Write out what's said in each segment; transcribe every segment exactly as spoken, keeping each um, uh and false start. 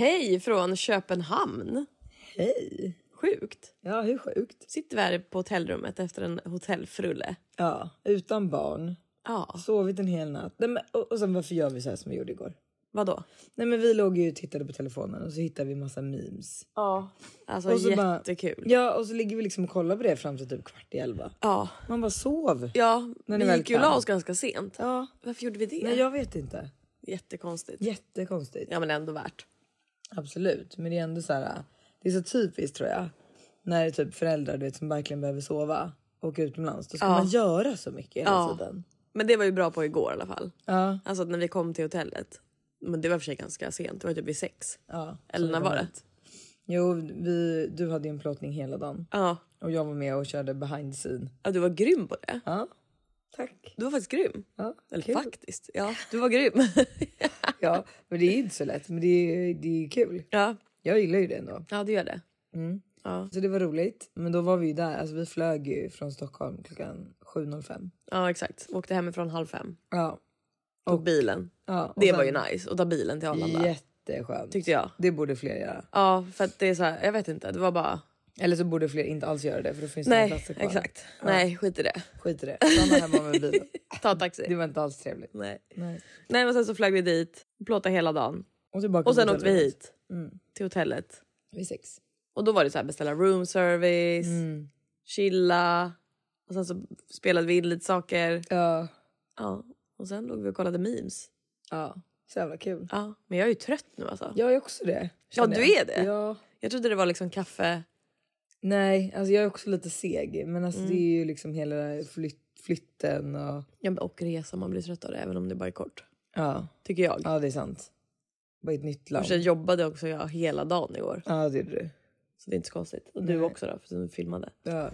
Hej från Köpenhamn. Hej. Sjukt. Ja, hur sjukt? Sitter vi här på hotellrummet efter en hotellfrulle. Ja, utan barn. Ja. Sovit en hel natt. Nej, men, och, och sen varför gör vi så här som vi gjorde igår? Vadå? Nej, men vi låg ju och tittade på telefonen och så hittade vi massa memes. Ja. Alltså och så jättekul. Bara, ja, och så ligger vi liksom och kollar på det fram till typ kvart i elva. Ja. Man bara sov. Ja, när vi väl gick ju kan. la oss ganska sent. Ja. Varför gjorde vi det? Nej, jag vet inte. Jättekonstigt. Jättekonstigt. Ja, men ändå värt. Absolut, men det är ändå så här. Det är så typiskt tror jag. När det är typ föräldrar du vet, som verkligen behöver sova och utomlands. Då ska Ja. man göra så mycket hela Ja. tiden. Men det var ju bra på igår i alla fall. Ja. Alltså när vi kom till hotellet. Men det var för sig ganska sent. Det var typ vid sex. Ja, Eller när var det? Jo, vi, du hade ju en plåtning hela dagen. Ja. Och jag var med och körde behind the scene. Ja, du var grym på det. Ja, tack. Du var faktiskt grym. Ja, Eller kul. faktiskt. Ja, du var grym. Ja, men det är inte så lätt. Men det är, det är kul. Ja. Jag gillar ju det ändå. Ja, du gör det. Mm. Ja. Så det var roligt. Men då var vi ju där. Alltså vi flög ju från Stockholm klockan sju noll fem. Ja, exakt. Åkte hemifrån halv fem. Ja. Tog bilen. Ja, och Det sen- var ju nice. Och ta bilen till Arlanda. Jätteskönt. Tyckte jag. Det borde fler göra. Ja, för att det är så här, jag vet inte. Det var bara... Eller så borde fler inte alls göra det. För då finns det Nej, inga platser kvar. exakt. Ja. Nej, skit i det. Skit i det. Stanna hemma med bilen. Ta taxi. Det var inte alls trevligt. Nej. Nej. Nej, men sen så flög vi dit. Plåtade hela dagen. Och, tillbaka Och sen till åkte vi hotellet. hit. Mm. Till hotellet. Vid sex. Och då var det så här beställa room service. Mm. Chilla. Och sen så spelade vi in lite saker. Ja. Ja. Och sen låg vi och kollade memes. Ja. Så jävla kul. Ja. Men jag är ju trött nu alltså. Jag är också det. Ja, känner du jag. är det? Ja. Jag trodde det var liksom kaffe. Nej, alltså jag är också lite seg. Men alltså Mm. det är ju liksom hela den här flytt, flytten och... Ja, men och resa, man blir trött av det. Även om det bara är kort. Ja. Tycker jag. Ja, det är sant. Bara ett nytt land. Och sen jobbade också jag hela dagen igår. Ja, det är du. Så det är inte så konstigt. Och du Nej. också då, för du filmade. Ja.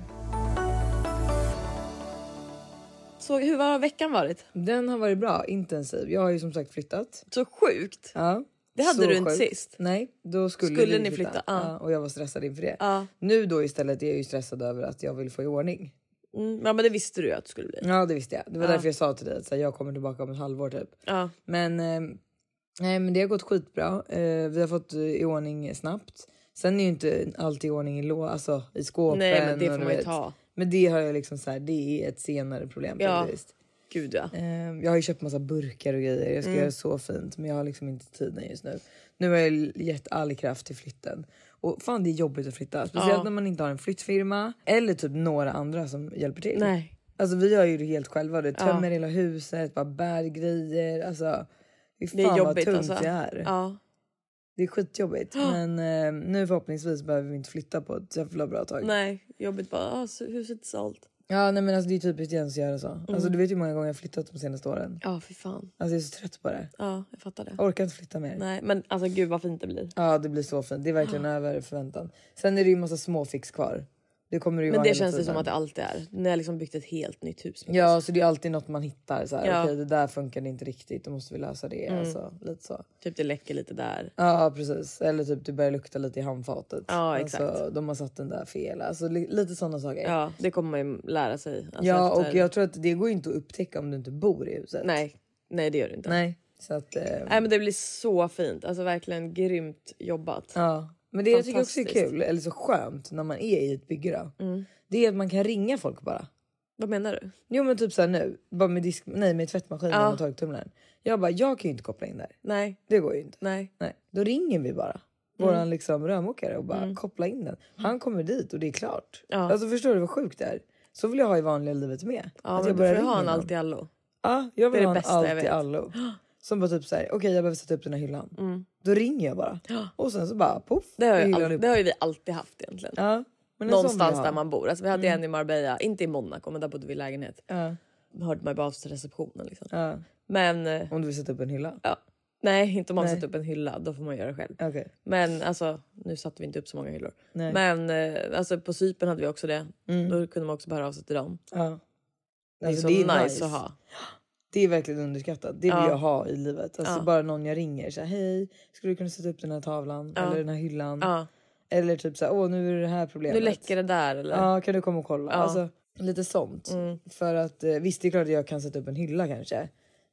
Så hur har veckan varit? Den har varit bra, intensiv. Jag har ju som sagt flyttat. Så sjukt. Ja. Det hade Så du inte sjukt. sist. Nej, då skulle, Skulle vi ni flytta? Ja. Ja, och jag var stressad inför det. Ja. Nu då istället är jag ju stressad över att jag vill få i ordning. Mm, ja, men det visste du ju att det skulle bli. Ja, det visste jag. Det var Ja. därför jag sa till dig att så här, jag kommer tillbaka om ett halvår typ. Ja. Men, eh, nej, men det har gått skitbra. Eh, vi har fått eh, i ordning snabbt. Sen är ju inte allt i ordning i, lå, alltså, i skåpen. Nej, men det och får du man ju vet. ta. Men det har jag liksom så här, det är ett senare problem. Ja. Faktiskt. Gud ja. Eh, jag har ju köpt massa burkar och grejer. Jag ska Mm. göra så fint. Men jag har liksom inte tiden just nu. Nu har jag gett all kraft till flytten. Och fan, det är jobbigt att flytta. Speciellt Ja. när man inte har en flyttfirma. Eller typ några andra som hjälper till. Nej. Alltså vi gör ju det helt själva. Det Ja. tömmer hela huset. Bara bär grejer. Alltså, fy fan Det är vad jobbigt tungt alltså. det är. Ja. Det är skitjobbigt. Men eh, nu förhoppningsvis behöver vi inte flytta på ett jävla bra tag. Nej, jobbigt bara. Ah, så- huset är sålt. Ja, nej men alltså det är typiskt Jens att göra så. Mm. Alltså du vet ju hur många gånger jag har flyttat de senaste åren. Ja, för fan. Alltså jag är så trött på det. Ja, jag fattar det. Jag orkar inte flytta mer. Nej, men alltså gud vad fint det blir. Ja, det blir så fint. Det är verkligen över förväntan. Sen är det ju en massa små fix kvar. Det kommer det ju Men vara det hela känns det tiden. som att det alltid är. När jag liksom byggt ett helt nytt hus. Ja, så det är alltid något man hittar. Så här, Ja. okej, det där funkar inte riktigt. Då måste vi lösa det. Mm. Alltså, lite så. Typ det läcker lite där. Ja, precis. Eller typ det börjar lukta lite i handfatet. Ja, exakt. Alltså, de har satt den där fel. Alltså li- lite sådana saker. Ja, det kommer man ju lära sig. Alltså, ja, efter- och jag tror att det går inte att upptäcka om du inte bor i huset. Nej, nej det gör det inte. Nej. Så att, eh, Nej, men det blir så fint. Alltså verkligen grymt jobbat. ja. Men det jag tycker också är Fantastiskt. kul, eller så skönt när man är i ett bygge då. Mm. Det är att man kan ringa folk bara. Vad menar du? Jo men typ såhär nu, bara med disk, nej med tvättmaskinen Ja. och torktumlaren. Jag bara, jag kan ju inte koppla in där. Nej, Det går ju inte. nej. Nej. Då ringer vi bara våran liksom rörmokare och bara koppla in den. Han kommer dit och det är klart. Ja. Alltså förstår du vad sjukt det är? Så vill jag ha i vanliga livet med. Ja, att men jag du börjar får ju ha ringa en någon. allt i allo. Ja, jag vill Det är ha det en bästa jag allt i vet. allo. Som bara typ såhär, okej okay, jag behöver sätta upp den här hyllan. Mm. Då ringer jag bara. Och sen så bara poff. Det har, är ju hyllan all, upp. det har ju vi alltid haft egentligen. Ja, men en sån vill jag Någonstans ha. där man bor. Alltså, vi hade en i Marbella, inte i Monaco, men där bodde vi i lägenhet. Ja, Hörde man ju bara av sig till receptionen. Liksom. ja. Men eh, Om du vill sätta upp en hylla. ja. Nej, inte om man Nej. sätter upp en hylla. Då får man göra det själv. Okej. Men alltså, nu satte vi inte upp så många hyllor. Nej. Men eh, alltså, på Cypern hade vi också det. Mm. Då kunde man också bara höra av sig till dem. Ja. Det är Alltså, så det är nice, nice. att ha. Det är verkligen underskattat. Det vill Ja. jag ha i livet. Alltså Ja. bara någon jag ringer så här, hej, skulle du kunna sätta upp den här tavlan Ja. eller den här hyllan? Ja. Eller typ så här, åh nu är det det här problemet. Nu läcker det där eller? Ja, kan du komma och kolla? Ja. Alltså lite sånt. Mm. För att eh, visst det är klart att jag kan sätta upp en hylla kanske.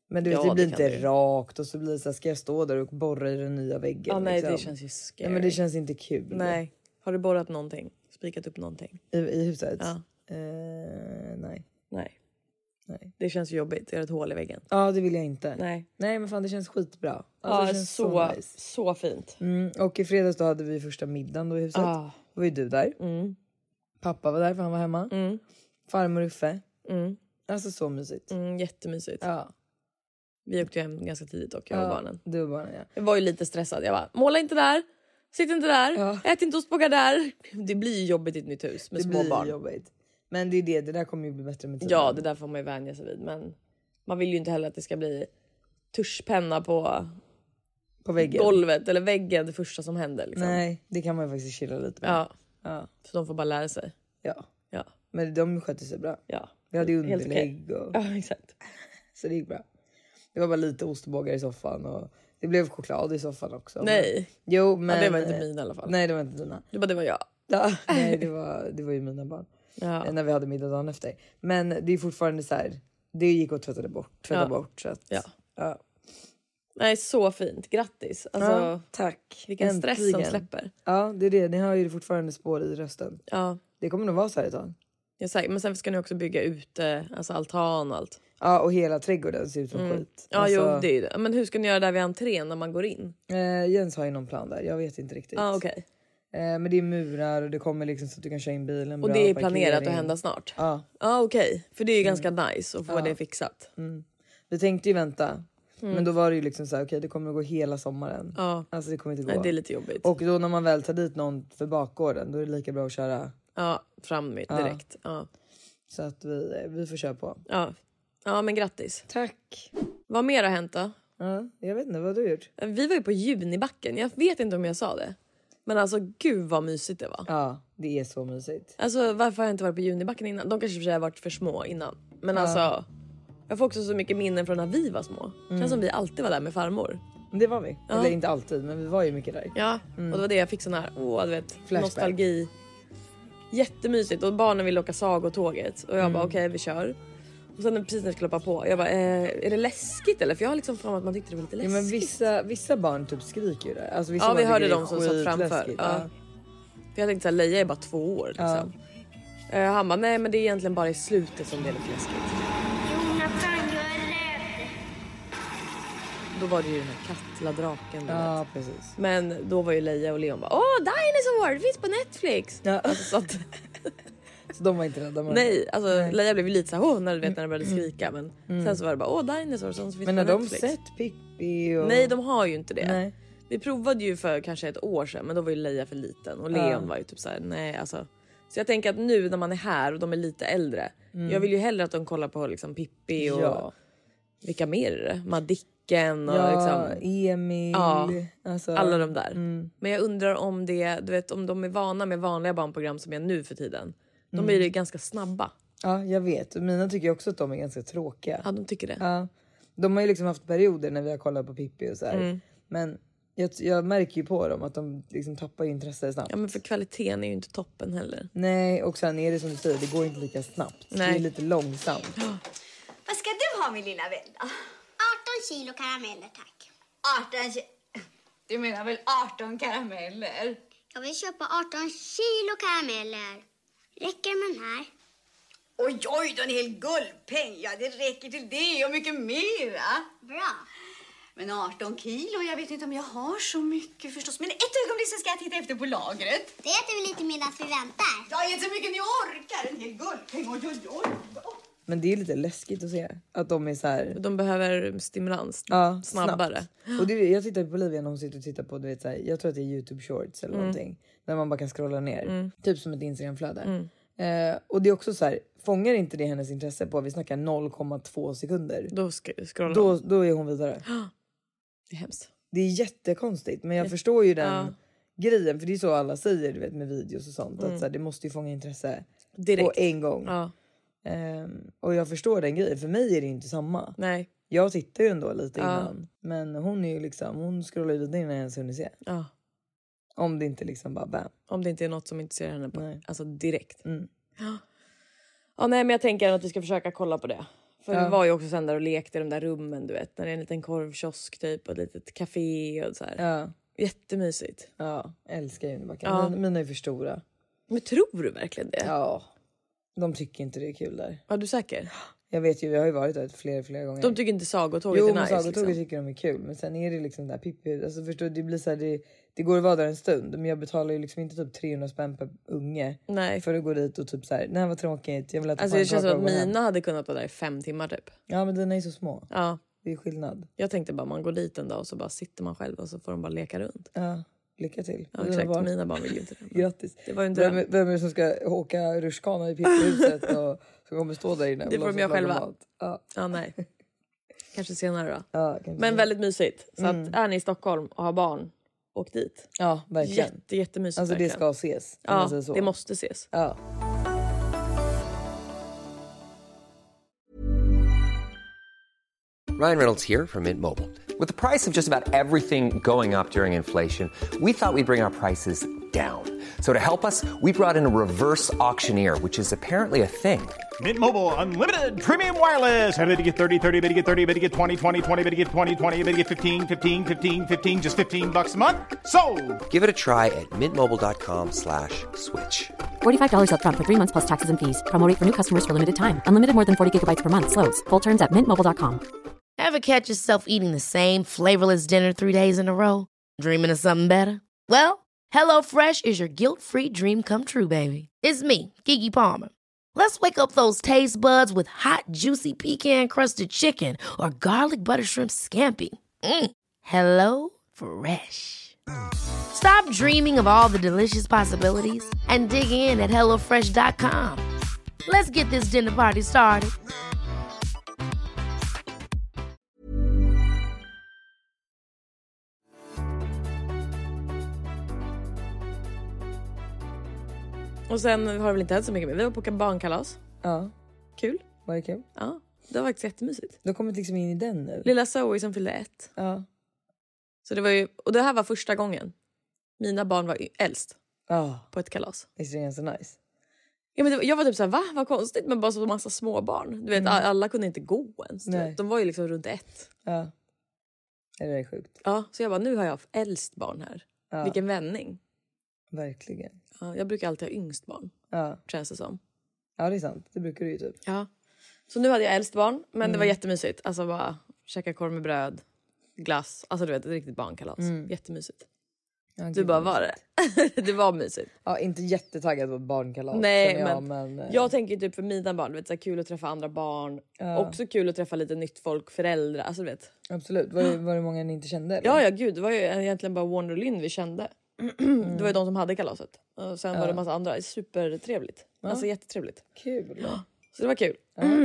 Men du vet, Ja, det blir det kan inte det. rakt och så blir det så här, ska jag stå där och borra i den nya väggen? Ja, nej, liksom. det känns ju scary. Nej, men det känns inte kul. Nej. Har du borrat någonting? Spikat upp någonting? I, i huset? Ja. Eh, nej. Nej. Nej. Det känns ju jobbigt. Göra ett hål i väggen. Ja, det vill jag inte. Nej. Nej, men fan det känns skitbra. Alltså, Ja, det känns så, så, nice. så fint. Mm, och i fredags då hade vi första middagen då i huset. Ah. Då var ju du där. Mm. Pappa var där för han var hemma. Mm. Farmor Uffe. Mm. Alltså så mysigt. Mm, jättemysigt. Ja. Vi åkte hem ganska tidigt och jag och ja, barnen. Du och barnen, ja. Jag var ju lite stressad. Jag bara, måla inte där. Sitt inte där. Ja. Ät inte ostbågar där. Det blir ju jobbigt i ett nytt hus med Det små blir barn. jobbigt. Men det är det, det där kommer ju bli bättre med tiden. Ja, det där får man ju vänja sig vid. Men man vill ju inte heller att det ska bli tuschpenna på, på väggen. golvet eller väggen det första som händer. Liksom. Nej, det kan man ju faktiskt chilla lite med. Ja, Ja. så de får bara lära sig. ja. Ja, Men de skötte sig bra. ja. Vi hade ju Helt underlägg och... Ja, exakt. Så det gick bra. Det var bara lite ostbågar i soffan och det blev choklad i soffan också. Nej, Men... Jo, men... ja, det var inte min i alla fall. Nej, det var inte dina. Du bara, det var jag. Ja, nej, det var, det var ju mina barn. Ja. När vi hade middag dagen efter. Men det är fortfarande så här. Det gick att tvätta bort. Tvätta Ja. bort. Så att, Ja. ja. Nej, så fint. Grattis. Alltså, Ja, tack. vilken stress som Äntligen. släpper. Ja, det är det. Ni har ju fortfarande spår i rösten. Ja, Det kommer nog vara så här ett tag. jag säger, men sen ska ni också bygga ute, alltså altan och allt. Ja, och hela trädgården ser ut som Mm. skit. Ja, Alltså, jo, det är ju det. Men hur ska ni göra där vid entrén när man går in? eh, Jens har ju någon plan där. Jag vet inte riktigt. Ja, ah, okej. eh, men det är murar och det kommer liksom så att du kan köra in bilen. Och bra det är planerat parkering. att hända snart? Ja, Ja. ah, okej. För det är ju ganska nice att få Ja. det fixat. Mm. Vi tänkte ju vänta. Mm. Men då var det ju liksom så här, okej, det kommer att gå hela sommaren. Ja, Alltså det kommer inte gå. nej, det är lite jobbigt. Och då när man väl tar dit någon för bakgården, då är det lika bra att köra. Ja, fram med Ja. direkt. Ja. Så att vi, vi får köra på. Ja. Ja, men grattis. Tack. Vad mer har hänt då? Ja, jag vet inte, vad har du gjort? Vi var ju på Junibacken. Jag vet inte om jag sa det. Men alltså, gud vad mysigt det var. Ja, det är så mysigt. Alltså, varför har jag inte varit på Junibacken innan? De kanske för sig har varit för små innan. Men Ja. alltså, jag får också så mycket minnen från när vi var små. Mm. Känns som vi alltid var där med farmor. Det var vi. Ja. Eller inte alltid, men vi var ju mycket där. Ja, och det var det jag fick sån här, åh du vet, Flashback. nostalgi. Jättemysigt och barnen ville åka sagotåget och jag Mm. bara okej vi kör. Och sen precis när jag skulle hoppa på, jag bara eh, är det läskigt eller? För jag har liksom för mig att man tyckte det var lite Ja, läskigt. men vissa, vissa barn typ skriker ju där. Alltså, vissa Ja, vi barn hörde tycker dem det är som satt framför. skitläskigt. Ja. Ja. För jag tänkte såhär, Leia är bara två år liksom. Ja. Eh, han bara nej men det är egentligen bara i slutet som det är lite läskigt. Jonathan, jag är rädd. Då var det ju den här Katla-draken du vet. Ja, precis. Men då var ju Leia och Leon bara åh Dinosaur, det finns på Netflix. Ja. Alltså, så att, Så de var inte rädda. Men... nej, alltså Nej. Leia blev ju lite såhär åh när du vet när de började skrika. Men sen så var det bara åh Dinosaur som finns Men på har de Netflix. sett Pippi? Och... Nej de har ju inte det. Nej. Vi provade ju för kanske ett år sedan men då var ju Leia för liten och Leon Ja. var ju typ såhär nej alltså. Så jag tänker att nu när man är här och de är lite äldre. Jag vill ju hellre att de kollar på liksom Pippi och Ja. vilka mer är det? Madicken och Ja, liksom Emil. Ja. Alltså, alla de där. Mm. Men jag undrar om det, du vet om de är vana med vanliga barnprogram som är nu för tiden. De Mm. är ju ganska snabba. Ja, jag vet. Och mina tycker också att de är ganska tråkiga. Ja de tycker det. Ja. De har ju liksom haft perioder när vi har kollat på Pippi och så här. Mm. Men jag, jag märker ju på dem att de liksom tappar intresse snabbt. Ja men för kvaliteten är ju inte toppen heller. Nej, och sen är det som du säger, det går inte lika snabbt. Nej. Det är lite långsamt. Vad ska du ha min lilla vän då? arton kilo karameller, tack. arton ki- Du menar väl arton karameller? Jag vill köpa arton kilo karameller. Räcker det med den här? Oj, oj, då en hel guldpeng. Ja, det räcker till det och mycket mera. Bra. Men arton kilo, jag vet inte om jag har så mycket förstås. Men ett ögonblick så ska jag titta efter på lagret. Det äter vi lite medan vi väntar. Jag är så mycket ni orkar. En hel guldpeng. Oj, oj, oj. Men det är lite läskigt att se. Att de är så här... De behöver stimulans Ja, snabbare. snabbt. Och det, jag tittar på Olivia när hon sitter och tittar på, du vet, så här, jag tror att det är YouTube Shorts eller någonting. Där man bara kan scrolla ner. Typ som ett Instagramflöde. Eh, och det är också så här, fångar inte det hennes intresse på, vi snackar noll komma två sekunder. Då sk- scrollar Då, då är hon vidare. det är hemskt. Det är jättekonstigt, men jag förstår ju den Ja. grejen. För det är så alla säger, du vet, med videos och sånt. Att så här, det måste ju fånga intresse Direkt. på en gång. Ja, Ehm, och jag förstår den grejen. För mig är det inte samma. nej. Jag tittar ju ändå lite Ja. innan. Men hon är ju liksom, hon scrollar ju vidare innan jag ens hunnit se. Ja. Om det inte liksom bara bam. Om det inte är något som intresserar henne på, Nej. alltså direkt. Mm. Ja, nej men jag tänker att vi ska försöka kolla på det. För Ja. vi var ju också sen där och lekte i de där rummen, du vet. När det är en liten korvkiosk typ och ett litet café och så här. Ja. Jättemysigt. Ja, älskar Junibacken. Ja. Mina, mina är för stora. Men tror du verkligen det? Ja. De tycker inte det är kul där. Var du säker? Jag vet ju, vi har ju varit där flera, flera gånger. De tycker inte Sagotåget Jo, är men nice. Sagotåget liksom. tycker de är kul. Men sen är det liksom där Pippi. Alltså förstår du, det blir så här, det, det går att vara där en stund. Men jag betalar ju liksom inte typ trehundra spänn per unge. Nej. För att gå dit och typ så här, nej vad tråkigt. Jag vill äta Alltså det känns pannkaka som att och gå hem. mina hade kunnat vara där i fem timmar typ. Ja, men dina är så små. Ja. Det är skillnad. Jag tänkte bara man går dit en dag och så bara sitter man själv och så får de bara leka runt. Ja, lycka till. Ja, Dina exakt. barn. Mina barn vill ju inte det. Grattis. Det var ju en Vem, dröm. vem är det som ska åka rutschkana i Pippihuset och som kommer stå där inne? och Det får de låtsas göra laga själva. mat? Ja, Ja, nej. Kanske senare då. ja, kanske. Men väldigt mysigt. Så Mm. att är ni i Stockholm och har barn, åk dit. Ja, verkligen. Jätte, jättemysigt. Alltså det verkligen. ska ses. Kan man Ja, säga så. det måste ses. Ja. Ryan Reynolds here from Mint Mobile. With the price of just about everything going up during inflation, we thought we'd bring our prices down. So to help us, we brought in a reverse auctioneer, which is apparently a thing. Mint Mobile Unlimited Premium Wireless. How to get thirty, thirty, how to get thirty, how to get twenty, twenty, twenty, how to get twenty, twenty, how to get fifteen, fifteen, fifteen, fifteen, just fifteen bucks a month? Sold! Give it a try at mintmobile.com slash switch. forty-five dollars up front for three months plus taxes and fees. Promo rate for new customers for limited time. Unlimited more than forty gigabytes per month. Slows full terms at mint mobile dot com. Ever catch yourself eating the same flavorless dinner three days in a row? Dreaming of something better? Well, HelloFresh is your guilt-free dream come true, baby. It's me, Keke Palmer. Let's wake up those taste buds with hot, juicy pecan-crusted chicken or garlic butter shrimp scampi. Mm. Hello Fresh. Stop dreaming of all the delicious possibilities and dig in at hello fresh dot com. Let's get this dinner party started. Och sen har det väl inte hänt så mycket mer. Vi var på barnkalas. Ja, Kul. var det kul? Ja, det var faktiskt jättemysigt. Du har kommit liksom in i den nu. Lilla Zoe som fyllde ett. Ja. Så det var ju, och det här var första gången. Mina barn var äldst Ja, på ett kalas. visst är det ganska nice. Ja, men det, var- jag var typ såhär, va? Vad konstigt, men bara så massa små barn. Du vet, a- alla kunde inte gå ens. du Nej. vet. De var ju liksom runt ett. Ja. Det är sjukt. Ja, så jag bara, nu har jag äldst barn här. Ja. Vilken vändning. Verkligen. Ja, jag brukar alltid ha yngst barn, Ja. känns det som. Ja, det är sant. Det brukar du ju typ. Ja. Så nu hade jag äldst barn, men Mm. det var jättemysigt. Alltså bara käka korv med bröd, glass. Alltså du vet, ett riktigt barnkalas. Jättemysigt. Ja, Du gud, bara, vad var det? Det var mysigt. Ja, inte jättetaggad på ett barnkalas. Nej, känner jag, men, men eh, jag tänker typ för mina barn, du vet, så här, kul att träffa andra barn. Ja. Också kul att träffa lite nytt folk, föräldrar. Alltså du vet. absolut. Var det, var det många ni inte kände? Eller? Ja, ja gud, det var ju egentligen bara Wonder och Lynn vi kände. Det var ju de som hade kalaset. Och sen var det massa andra. Supertrevligt. Alltså jättetrevligt. Kul. Så det var kul.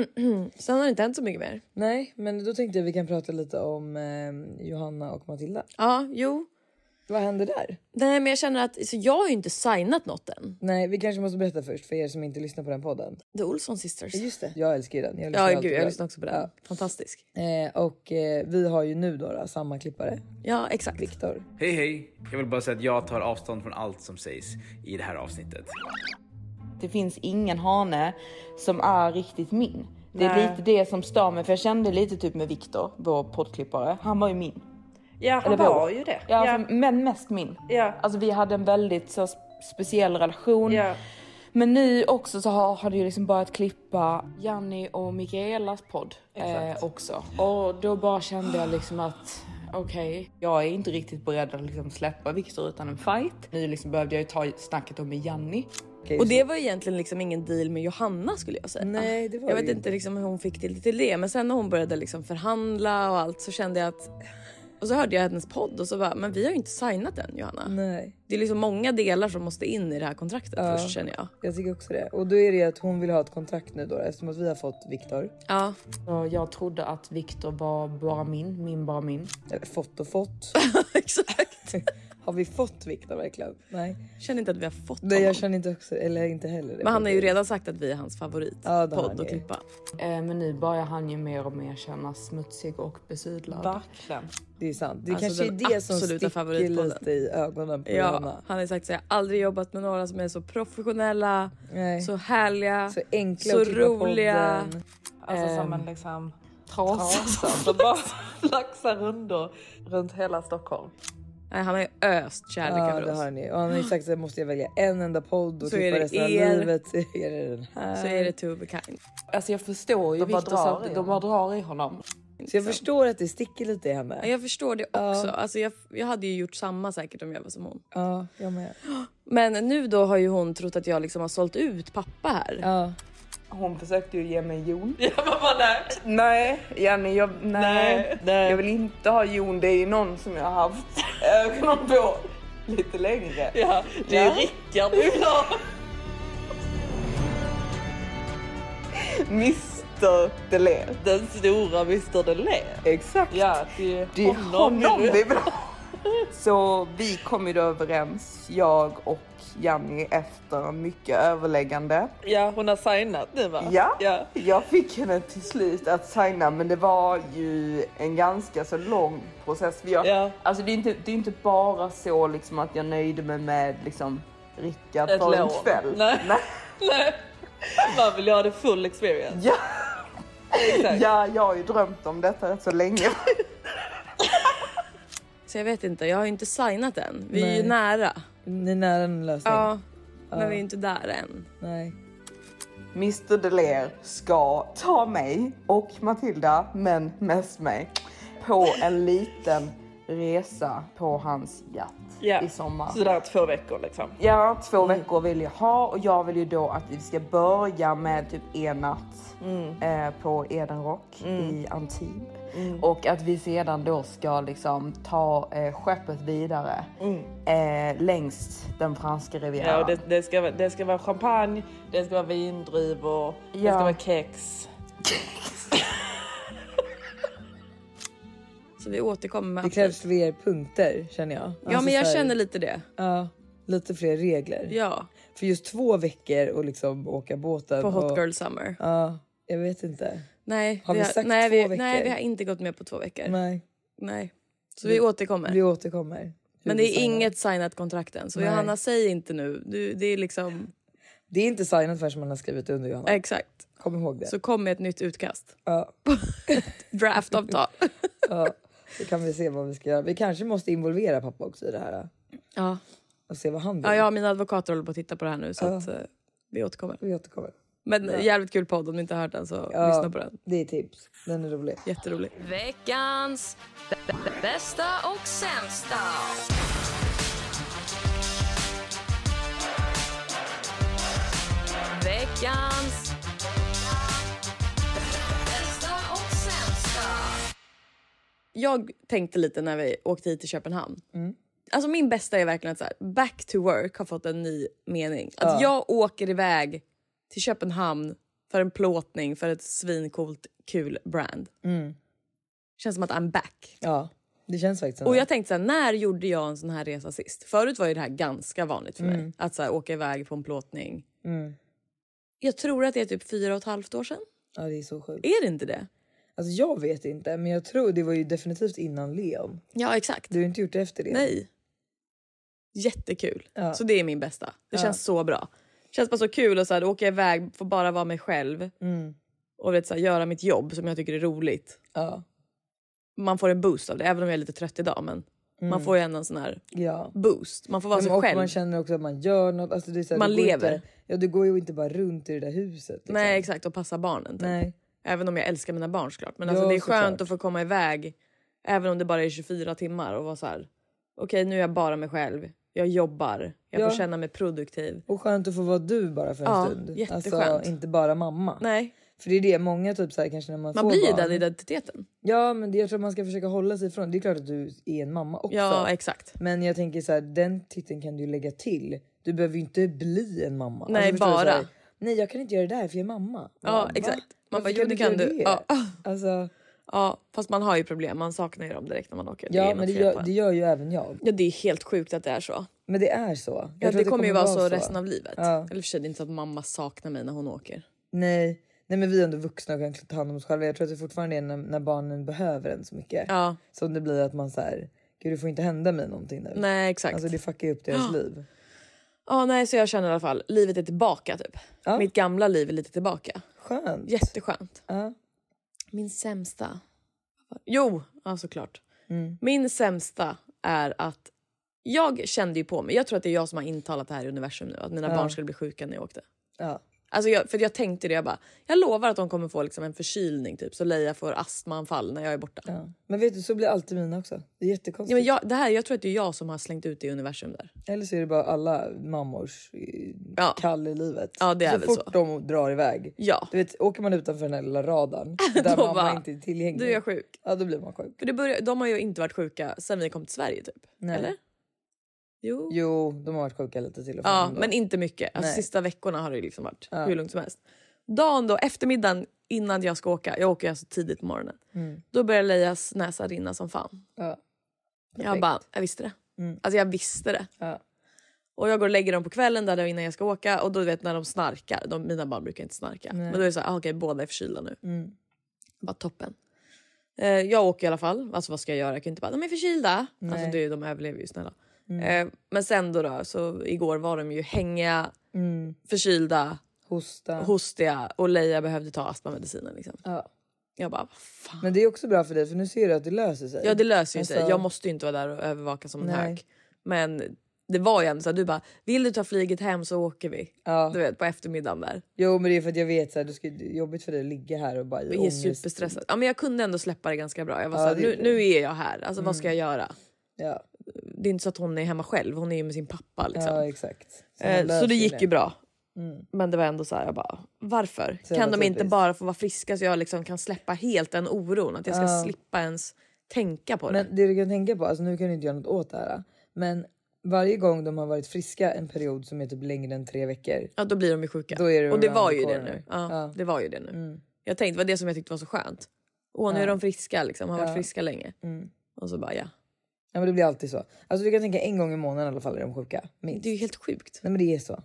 Sen har det inte hänt så mycket mer. Nej, men då tänkte jag vi kan prata lite om eh, Johanna och Matilda. Ja, jo. Vad hände där? Nej, men jag känner att så jag har ju inte signat något än. Nej, vi kanske måste berätta först för er som inte lyssnar på den podden. The Olsson Sisters. Just det. Jag älskar ju den. Jag lyssnar Ja, alltid gud, på jag den. lyssnar också på den. Ja. Fantastisk. Eh, och eh, vi har ju nu då, då samma klippare, Ja, exakt. Viktor. Hej hej! Jag vill bara säga att jag tar avstånd från allt som sägs i det här avsnittet. Det finns ingen hane som är riktigt min. Det är Nej. lite det som stör mig, för jag kände lite typ med Viktor, vår poddklippare. Han var ju min. Ja, han Eller var vår. ju det. Ja, Ja. alltså, men mest min. Ja. Alltså vi hade en väldigt så, speciell relation. Ja. Men nu också så har, har det ju liksom börjat klippa Janni och Mikaelas podd eh, också. Och då bara kände jag liksom att okej, jag är inte riktigt beredd att liksom släppa Viktor utan en fight. Nu liksom behövde jag ju ta snacket om med Janni. Okej, Och så- det var egentligen liksom ingen deal med Johanna skulle jag säga. Nej, det var jag det vet ju inte liksom hur hon fick till, till det. Men sen när hon började liksom förhandla och allt så kände jag att... Och så hörde jag hennes podd och så bara, men vi har ju inte signat den, Johanna. Nej, Det är liksom många delar som måste in i det här kontraktet Ja. först, känner jag. jag tycker också det. Och då är det att hon vill ha ett kontrakt nu då, eftersom att vi har fått Viktor. Ja, Så jag trodde att Viktor var bara min, min bara min. Eller fått och fått. exakt. Har vi fått Viktor verkligen? Nej. Känner inte att vi har fått Nej, honom. jag känner inte också, eller inte heller det. Men han har ju redan sagt att vi är hans favorit Ja, det har han podd att ju. klippa. Eh, men nu börjar han ju mer och mer kännas smutsig och besudlad. Verkligen. Det är sant. Det Alltså, kanske är den det som absoluta sticker favoritpodden. lite i ögonen på Ja, Johanna. han har sagt så jag har aldrig jobbat med några som är så professionella, Nej. så härliga, Så enkla så att klippa roliga. podden. Alltså um, som en liksom trasa som bara flaxar runt, runt hela Stockholm. Nej, han har ju öst kärlek ja, över det oss. har ni. Och han har ju sagt att måste jag välja en enda podd och så klippa resten av er. livet. Så är det den här. Så är det two of a kind. Alltså jag förstår ju Victor samtidigt. De bara drar i honom. Så jag förstår att det sticker lite i henne. Ja, jag förstår det också. Ja. Alltså jag, jag hade ju gjort samma säkert om jag var som hon. Ja, jag med. Men nu då har ju hon trott att jag liksom har sålt ut pappa här. Ja. Hon försökte ju ge mig Jon. Ja, men bara nej. Nej, Jenny, jag, nej, nej, nej. Jag vill inte ha Jon. Det är ju någon som jag har haft ögonen på lite längre. Ja, det är ja. Rickard du vill ha. mister Delé. Den stora mister Delé. Exakt. Ja, det, det är honom, honom vi vill ha. Så vi kom ju då överens, jag och Janni, efter mycket överläggande. Ja, hon har signat nu va? Ja, ja, jag fick henne till slut att signa, men det var ju en ganska så lång process. Jag, ja. Alltså det är, inte, det är inte bara så liksom att jag nöjde mig med liksom Rickard för en kväll. Nej. Nej. Nej. Man vill ha det full experience. Ja. Exakt. Ja, jag har ju drömt om detta rätt så länge. Så jag vet inte, jag har ju inte signat än. Vi Nej. är ju nära. Ni är nära en lösning. Ja, men ja. vi är inte där än. Nej. mister Delé ska ta mig och Matilda, men mest mig, på en liten resa på hans yacht yeah. i sommar. Så det är två veckor liksom? Ja, två mm. veckor vill jag ha, och jag vill ju då att vi ska börja med typ en natt mm. eh, på Eden Rock mm. i Antibes. Mm. Och att vi sedan då ska liksom ta eh, skeppet vidare mm. eh, längs den franska rivieran. Ja, det, det, ska, det ska vara champagne, det ska vara vindruvor, ja. Det ska vara kex. Så vi återkommer med det krävs fler punkter, känner jag. Alltså, ja, men jag här, känner lite det. Ja, lite fler regler. Ja. För just två veckor och liksom åka båten. På Hot och, Girl Summer. Ja, jag vet inte. Nej, har vi, vi har, sagt nej, två vi, veckor? Nej, vi har inte gått med på två veckor. Nej. Nej. Så vi, vi återkommer. Vi återkommer. Hur men det är signar. Inget signat kontrakt än. Så nej. Johanna, säg inte nu. Du, det är liksom... Det är inte signat förrän man har skrivit under, Johanna. Exakt. Kom ihåg det. Så kom med ett nytt utkast. Ja. Draftavtal. Ja. Så kan vi se vad vi ska göra. Vi kanske måste involvera pappa också i det här. Ja. Och se vad han vill. Ja, jag och mina advokater håller på att titta på det här nu. Så ja. att, uh, vi återkommer. Vi återkommer. Men ja. Jävligt kul podd, om ni inte har hört den så ja, lyssna på den. Det är tips. Den är rolig. Jätterolig. Veckans b- b- bästa och sämsta. Veckans bästa och sämsta. Jag tänkte lite när vi åkte hit till Köpenhamn. Mm. Alltså min bästa är verkligen att så här, back to work har fått en ny mening. Att ja. jag åker iväg till Köpenhamn för en plåtning för ett svincoolt kul brand. Mm. Känns som att I'm back. Ja, det känns faktiskt. Och jag tänkte så här, när gjorde jag en sån här resa sist? Förut var ju det här ganska vanligt för mm. mig. Att så här, åka iväg på en plåtning. Mm. Jag tror att det är typ fyra och ett halvt år sedan. Ja, det är så sjukt. Är det inte det? Alltså jag vet inte, men jag tror det var ju definitivt innan Leon. Ja, exakt. Du har inte gjort det efter det. Nej. Jättekul. Ja. Så det är min bästa. Det ja. känns så bra. Det känns bara så kul att så här, åka iväg, få bara vara mig själv. Mm. Och vet, så här, göra mitt jobb som jag tycker är roligt. Ja. Man får en boost av det, även om jag är lite trött idag. Men mm. man får ju ändå en sån här ja. boost. Man får vara sig och själv. Man känner också att man gör något. Alltså, det är så här, man lever. Inte, ja, du går ju inte bara runt i det där huset. Liksom. Nej, exakt. Och passa barnen. Typ. Nej. Även om jag älskar mina barn såklart. Men ja, alltså, det är skönt såklart. att få komma iväg. Även om det bara är tjugofyra timmar. Och vara så här. Okej, okay, nu är jag bara mig själv. Jag jobbar. Jag ja. får känna mig produktiv. Och skönt att få vara du bara för en ja, stund. Jätteskönt. Alltså, inte bara mamma. Nej. För det är det många typ så här, kanske när man, man får blir barn. Den identiteten. Ja, men det, jag tror att man ska försöka hålla sig ifrån. Det är klart att du är en mamma också. Ja, exakt. Men jag tänker så här, den titeln kan du lägga till. Du behöver ju inte bli en mamma. Nej, alltså, bara. Här, nej, jag kan inte göra det där för jag är mamma. Ja, ja exakt. Va? Man bara, jo, det kan du. Ja. Alltså... ja, fast man har ju problem. Man saknar ju dem direkt när man åker. Ja, det men det gör, det gör ju även jag. Ja, det är helt sjukt att det är så. Men det är så. Jag ja, det, det kommer, kommer ju vara så, så resten av livet. Ja. Eller för sig, det är inte så att mamma saknar mig när hon åker. Nej. Nej, men vi är ändå vuxna och kan ta hand om oss själva. Jag tror att det fortfarande är när, när barnen behöver en så mycket. Ja. Så det blir att man så här, gud, det får inte hända mig någonting där. Nej, exakt. Alltså det fuckar ju upp deras oh. liv. Ja, nej, så jag känner i alla fall, livet är tillbaka typ. Ja. Mitt gamla liv är lite tillbaka. skönt. Jätteskönt. Ja. Min sämsta. Jo, ja, såklart. Mm. Min sämsta är att jag kände ju på mig. Jag tror att det är jag som har intalat det här i universum nu. Att mina ja. barn skulle bli sjuka när jag åkte. Ja. Alltså jag, för jag tänkte det, jag bara, jag lovar att de kommer få liksom en förkylning typ, så Leia får astmaanfall när jag är borta. Ja. Men vet du, så blir alltid mina också. Det är jättekonstigt. Ja, men jag, det här, jag tror att det är jag som har slängt ut det i universum där. Eller så är det bara alla mammors ja. kall i livet. Ja, det är så väl fort så. de drar iväg. Ja. Du vet, åker man utanför den här lilla radarn där mamma bara, inte är tillgänglig. Du är sjuk. Ja, då blir man sjuk. För det börjar, de har ju inte varit sjuka sen vi kom till Sverige typ. Nej. Eller? Jo. Jo, de har varit sjuka lite till och från. Ja, men inte mycket. Alltså, sista veckorna har det liksom varit ja. hur lugnt som helst. Dagen då, eftermiddagen innan jag ska åka. Jag åker alltså tidigt på morgonen. Mm. Då börjar Leias näsa rinna som fan. Ja. Jag bara, jag visste det. Mm. Alltså jag visste det. Ja. Och jag går och lägger dem på kvällen där innan jag ska åka. Och då vet när de snarkar. De, mina barn brukar inte snarka. Nej. Men då är det så här, ah, okej, båda är förkylda nu. Mm. Bara toppen. Eh, jag åker i alla fall. Alltså vad ska jag göra? Jag kan inte bara, de är förkylda. Nej. Alltså det, de överlever ju snälla. Mm. Eh, men sen då, då så igår var de ju hängiga, mm. förkylda, Hosta. hostiga. Och Leia behövde ta astmamedicinen liksom. Ja. Jag bara, fan. Men det är också bra för dig, för nu ser du att det löser sig. Ja, det löser ju alltså... sig. Jag måste ju inte vara där och övervaka som en Nej. hök. Men det var ju ändå så här, du bara, vill du ta flyget hem så åker vi. Ja. Du vet, på eftermiddagen där. Jo, men det är för att jag vet så här, det är jobbigt för dig att ligga här och bara... Jag är superstressad. Ja, men jag kunde ändå släppa det ganska bra. Jag var ja, så här, nu, det... nu är jag här. Alltså mm. vad ska jag göra? Ja. Det är inte så att hon är hemma själv. Hon är ju med sin pappa liksom. Ja, exakt. Så, eh, så det gick det. ju bra. Mm. Men det var ändå så här, jag bara, varför? Så kan de inte typiskt. bara få vara friska så jag liksom kan släppa helt den oron? Att jag ska ja. slippa ens tänka på det. Men det du kan tänka på, alltså nu kan du inte göra något åt det här. Men varje gång de har varit friska en period som är typ längre än tre veckor. Ja, då blir de ju sjuka. Då är det och det var ju corner. det nu. Ja, ja. det var ju det nu. Mm. Jag tänkte, det var det som jag tyckte var så skönt. Åh, nu ja. är de friska liksom. Har varit ja. friska länge. Mm. Och så bara, ja. Ja, men det blir alltid så. Alltså du kan tänka en gång i månaden i alla fall är de sjuka. Minst. Det är ju helt sjukt. Nej, men det är så.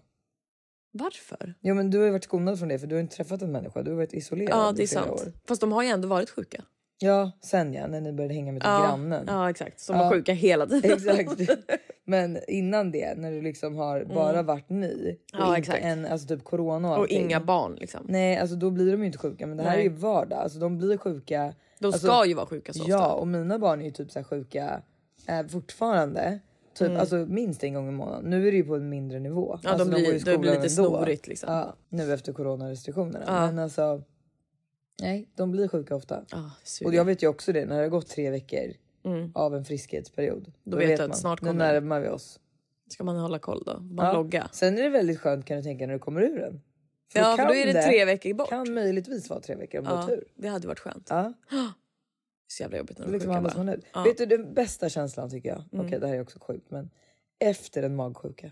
Varför? Jo, men du har ju varit skonad från det för du har inte träffat en människa. Du har varit isolerad. Ja, det är sant. År. Fast de har ju ändå varit sjuka. Ja, sen ja, när ni började hänga med ja. grannen. Ja, exakt. Som ja. var sjuka hela tiden. Exakt. Men innan det, när du liksom har mm. bara varit ny. Och ja, inte exakt. En, alltså typ corona och Och allting. inga barn liksom. Nej, alltså då blir de ju inte sjuka. Men det här Nej. är ju vardag. Alltså de blir sjuka. De alltså, ska ju vara sjuka så ofta. Ja, och mina barn är ju typ så här sjuka äh, fortfarande. Typ, mm. alltså minst en gång i månaden. Nu är det ju på en mindre nivå. Ja, alltså, de blir, de det blir lite snorigt liksom. Ja, nu efter coronarestriktionerna. Ja. Men alltså, nej, de blir sjuka ofta. Ja, och jag vet ju också det, när det har gått tre veckor mm. av en friskhetsperiod. Då, då vet, vet du att man, snart kommer nu närmar vi oss. Ska man hålla koll då? Man ja. logga. Sen är det väldigt skönt, kan du tänka, när du kommer ur den. För ja, för då är det tre veckor bort. Kan möjligtvis vara tre veckor om ja, du har tur. Det hade varit skönt. Ja. Så jävla jobbigt när de liksom sjuka bara. Ja. Vet du, den bästa känslan tycker jag. Mm. Okej, det här är också sjukt, men efter en magsjuka.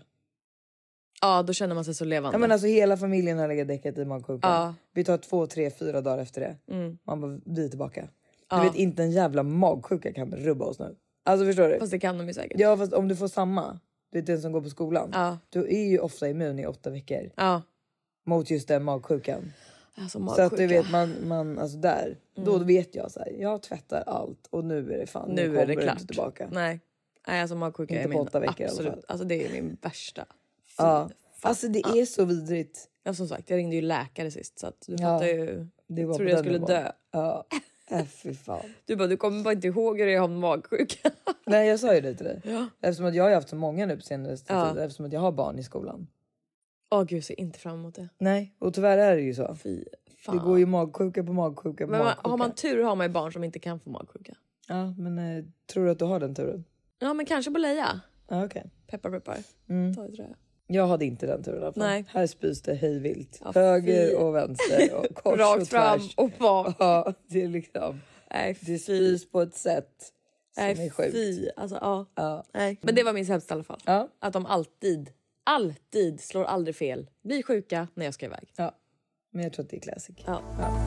Ja, då känner man sig så levande. Ja, men alltså hela familjen har legat däckat i magsjukan. Ja. Vi tar två, tre, fyra dagar efter det. Mm. Man bara, vi är tillbaka. Ja. Du vet, inte en jävla magsjuka kan rubba oss nu. Alltså förstår du? Fast det kan de ju säkert. Ja, fast om du får samma. Du vet, den som går på skolan. Ja. Du är ju ofta immun i åtta veckor. Ja. Mot just den magsjukan. Alltså, så att du vet, man, man alltså där. Mm. Då, då vet jag så här, jag tvättar allt. Och nu är det fan, nu, nu är det klart. Inte tillbaka. Nej. Nej, alltså magsjuka är min åtta veckor, absolut. Alltså det är min värsta. Fy, ja. fan. Alltså det är så vidrigt. Ja, som sagt, jag ringde ju läkare sist. Så att du ja, fattar ju. Det var trodde jag skulle dö. Ja. Äh, fy fan. Du bara, du kommer bara inte ihåg hur jag har magsjuka. Nej, jag sa ju det till dig. Ja. Eftersom att jag har haft så många nu på senaste ja. tid. Eftersom att jag har barn i skolan. Åh oh, gud, jag ser inte fram emot det. Nej, och tyvärr är det ju så. Fy fan. Det går ju magsjuka på magsjuka på men magsjuka. Har man tur har man ju barn som inte kan få magsjuka. Ja, men eh, tror du att du har den turen? Ja, men kanske på Leia. Ja, okej. Okay. Peppar, peppar. Mm. Ta i tröja. Jag hade inte den turen i alla fall. Nej. Här spys det hejvilt. Ja, höger och vänster och kors rakt och fram tvärs. och bak. Ja, det är liksom. Nej, det spys på ett sätt som Nej, är sjukt. Fy. Alltså, ja. Ja. Nej. Men det var min sämsta i alla fall. Ja. Att de alltid, alltid slår aldrig fel. Blir sjuka när jag ska iväg. Ja, men jag tror att det är classic. Ja. Ja.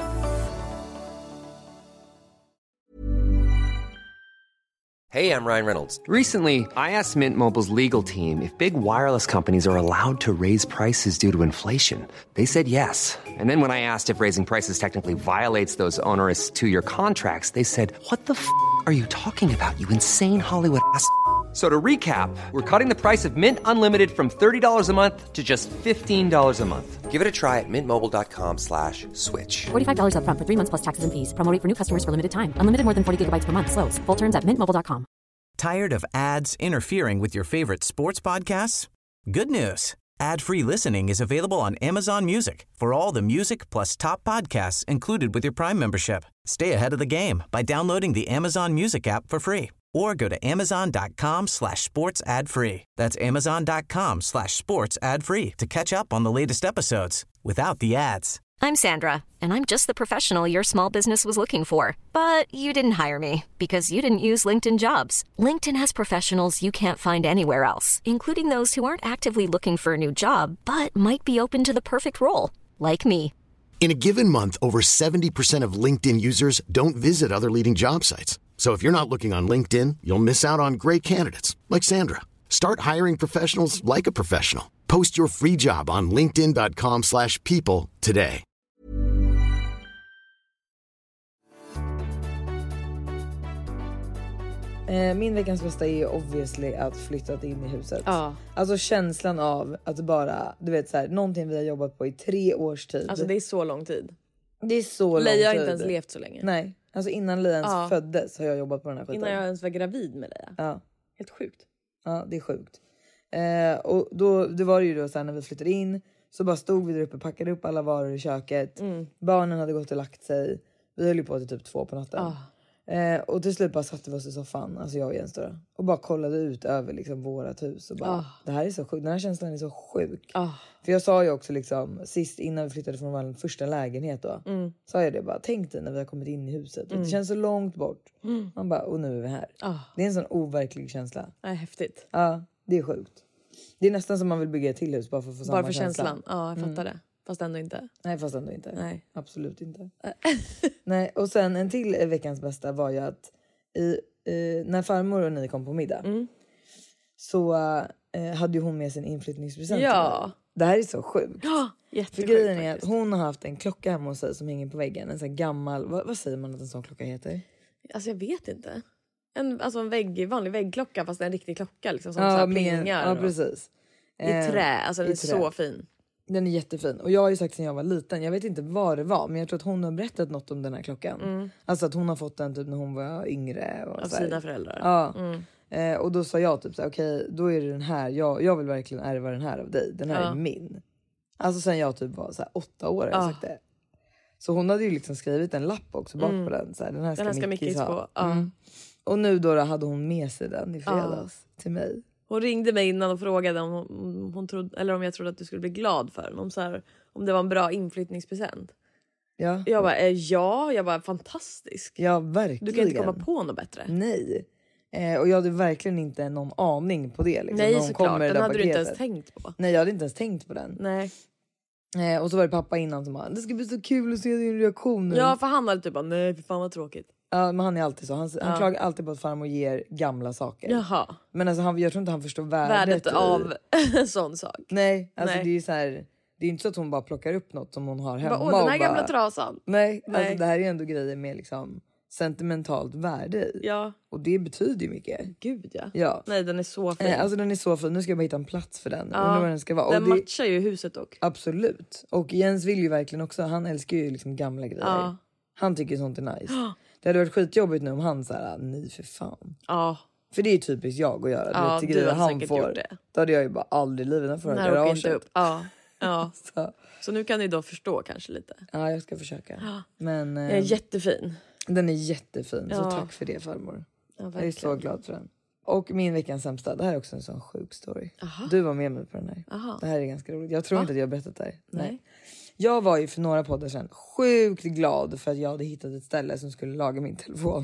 Hey, I'm Ryan Reynolds. Recently, I asked Mint Mobile's legal team if big wireless companies are allowed to raise prices due to inflation. They said yes. And then when I asked if raising prices technically violates those onerous two-year contracts, they said, "What the f*** are you talking about, you insane Hollywood ass?" So to recap, we're cutting the price of Mint Unlimited from thirty dollars a month to just fifteen dollars a month. Give it a try at mintmobile.com slash switch. forty-five dollars up front for three months plus taxes and fees. Promo rate for new customers for limited time. Unlimited more than forty gigabytes per month. Slows full terms at mint mobile dot com. Tired of ads interfering with your favorite sports podcasts? Good news. Ad-free listening is available on Amazon Music for all the music plus top podcasts included with your Prime membership. Stay ahead of the game by downloading the Amazon Music app for free or go to amazon.com slash sports ad free. That's amazon.com slash sports ad free to catch up on the latest episodes without the ads. I'm Sandra, and I'm just the professional your small business was looking for. But you didn't hire me because you didn't use LinkedIn Jobs. LinkedIn has professionals you can't find anywhere else, including those who aren't actively looking for a new job, but might be open to the perfect role, like me. In a given month, over seventy percent of LinkedIn users don't visit other leading job sites. So if you're not looking on LinkedIn, you'll miss out on great candidates, like Sandra. Start hiring professionals like a professional. Post your free job on linkedin.com slash people today. Min veckans bästa är ju obviously att flyttat in i huset. Ja. Alltså känslan av att bara, du vet så här, någonting vi har jobbat på i tre års tid. Alltså det är så lång tid. Det är så lång tid. Leia har inte ens levt så länge. Nej, alltså innan Leia ens ja. föddes har jag jobbat på den här skiten. Innan jag ens var gravid med Leia. Ja. Helt sjukt. Ja, det är sjukt. Eh, och då, det var ju då så här, när vi flyttade in så bara stod vi där uppe, packade upp alla varor i köket. Mm. Barnen hade gått och lagt sig. Vi höll ju på till typ två på natten. Ah. Eh, och till slut bara satte vi oss i soffan, alltså jag och Jens då, och bara kollade ut över liksom vårat hus och bara, Ah. det här är så sjukt, den här känslan är så sjuk. Ah. För jag sa ju också liksom, sist innan vi flyttade från vår första lägenhet då, Mm. sa jag det bara, tänk dig när vi har kommit in i huset. Mm. Det känns så långt bort. Mm. Man bara, och nu är vi här. Ah. Det är en sån overklig känsla. Ja, häftigt. Ja, det är sjukt. Det är nästan som man vill bygga ett till hus bara för att få samma Bara för känsla. känslan. Ja, jag fattar Mm. det. Fast ändå inte. Nej, fast ändå inte. Nej. Absolut inte. Nej, och sen en till veckans bästa var ju att i, eh, när farmor och ni kom på middag Mm. så eh, hade ju hon med sin inflyttningspresent. Ja. Det här är så sjukt. Ja, För jättesjukt grejen är att faktiskt. hon har haft en klocka hemma hos sig som hänger på väggen. En sån här gammal, vad, vad säger man att en sån klocka heter? Alltså jag vet inte. En, alltså en vägg, vanlig väggklocka fast en riktig klocka liksom, som Ja, så här med- plingar. ja, och- precis. I Eh, trä, alltså den i är trä. så fin. Den är jättefin. Och jag har ju sagt sen jag var liten, jag vet inte vad det var, men jag tror att hon har berättat något om den här klockan. Mm. Alltså att hon har fått den typ när hon var yngre. Och Av så här. sina föräldrar. Ja. Mm. Eh, och då sa jag typ så här, okej, då är det den här. Jag, jag vill verkligen ärva den här av dig. Den här Ja. är min. Alltså sen jag typ var så här, åtta år har jag Ja. sagt det. Så hon hade ju liksom skrivit en lapp också bak Mm. på den. Så här, den här ska, Den här ska Mickis Mickis ha. få, ja. Mm. Och nu då, då hade hon med sig den i fredags till mig. Hon ringde mig innan och frågade om, hon, om hon trodde, eller om jag trodde att du skulle bli glad för den. Om, så här, om det var en bra inflyttningspresent. Ja, Jag bara, eh, ja, jag bara fantastisk. ja verkligen. Du kan inte komma på något bättre. Nej. Eh, och jag hade verkligen inte någon aning på det. Liksom, Nej, när hon såklart. kom med det Den där hade du inte paketet. ens tänkt på. Nej, jag hade inte ens tänkt på den. Nej. Eh, och så var det pappa innan som bara, det ska bli så kul att se din reaktion nu. Ja, för han hade typ bara, nej för fan vad tråkigt. Ja, men han är alltid så. Han, han Ja. klagar alltid på att farmor ger gamla saker. Jaha. Men alltså, han, jag tror inte han förstår värdet, Värdet i- av en sån sak. Nej, alltså Nej. det är ju så här. Det är inte så att hon bara plockar upp något som hon har hemma. Bara, åh, den här och gamla bara, trasan. Nej, Nej. alltså det här är ju ändå grejer med liksom sentimentalt värde i. Ja, Och det betyder ju mycket. gud ja. Ja. Nej, den är så fin. Eh, alltså den är så fin. Nu ska jag bara hitta en plats för den. Ja. Undrar vad den ska vara. Den Och det, matchar ju huset dock. absolut. Och Jens vill ju verkligen också. Han älskar ju liksom gamla grejer. Ja. Han tycker sånt är nice. Det hade varit skitjobbigt nu om han så här, nej för fan. Ja. För det är typiskt jag att göra. Ja, Du vet, till du grejer hade han säkert får. gjort det. Då hade jag ju bara aldrig i livet. Den får Den ha här åker garaget. inte upp. Ja. Ja. Så, Så nu kan ni då förstå kanske lite. ja, jag ska försöka. Men Den eh, är jättefin. den är jättefin. Så Ja. tack för det farmor. Ja, Jag är så glad för den. Och min veckans sämsta. Det här är också en sån sjuk story. Aha. Du var med mig på den här. Aha. Det här är ganska roligt. Jag tror Va? inte att jag har berättat det här. Nej. Jag var ju för några poddar sedan sjukt glad för att jag hade hittat ett ställe som skulle laga min telefon.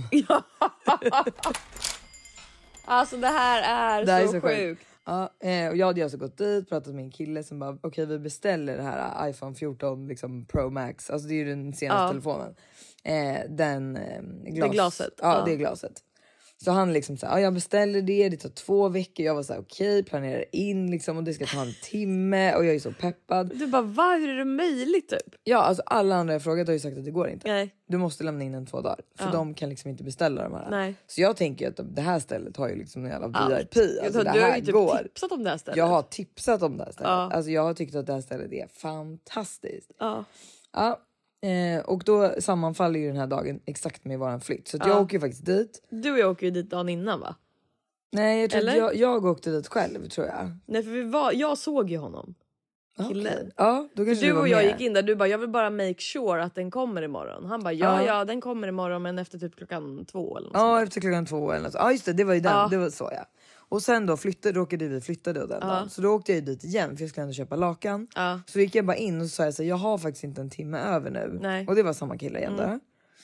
Alltså det här är Det här så, är så sjukt. sjukt. Ja, eh, och jag hade alltså gått dit, pratat med en kille som bara, okej okay, vi beställer det här iPhone fjorton liksom Pro Max. Alltså det är ju den senaste Ja. telefonen. Eh, den eh, glas. Det glaset. Ja, Ja. det är glaset. Så han liksom så här, ja, jag beställer det, det tar två veckor. Jag var så här, okej, okay, planerar in liksom och det ska ta en timme och jag är så peppad. Du bara, vad, hur är det möjligt typ? Ja, alltså alla andra jag frågat har ju sagt att det går inte. Nej. Du måste lämna in en två dagar. För ja. de kan liksom inte beställa de här. Nej. Så jag tänker att det här stället har ju liksom en jävla V I P. Alltså, jag det du här har ju typ går. tipsat om det här stället. Jag har tipsat om det här stället. Ja. Alltså jag har tyckt att det här stället är fantastiskt. Ja. Ja. Eh, och då sammanfaller ju den här dagen exakt med våran flytt. Så att ja. jag åker ju faktiskt dit. Du och jag åker ju dit dagen innan va? Nej, jag tror att jag, jag åkte dit själv tror jag. Nej, för vi var, jag såg ju honom. Killen. Okay. Ja, då kanske du du och var jag med. gick in där, du bara, jag vill bara make sure att den kommer imorgon. Han bara, ja, ja, ja den kommer imorgon men efter typ klockan två eller något. Ja, efter klockan två eller något. Ja, just det, det var ju den, ja. det var så ja. Och sen då flyttade, råkade vi flytta då den ja. dagen. Så då åkte jag dit igen för jag skulle ändå köpa lakan. Ja. Så gick jag bara in och så sa jag så här, jag har faktiskt inte en timme över nu. Nej. Och det var samma kille igen mm. där.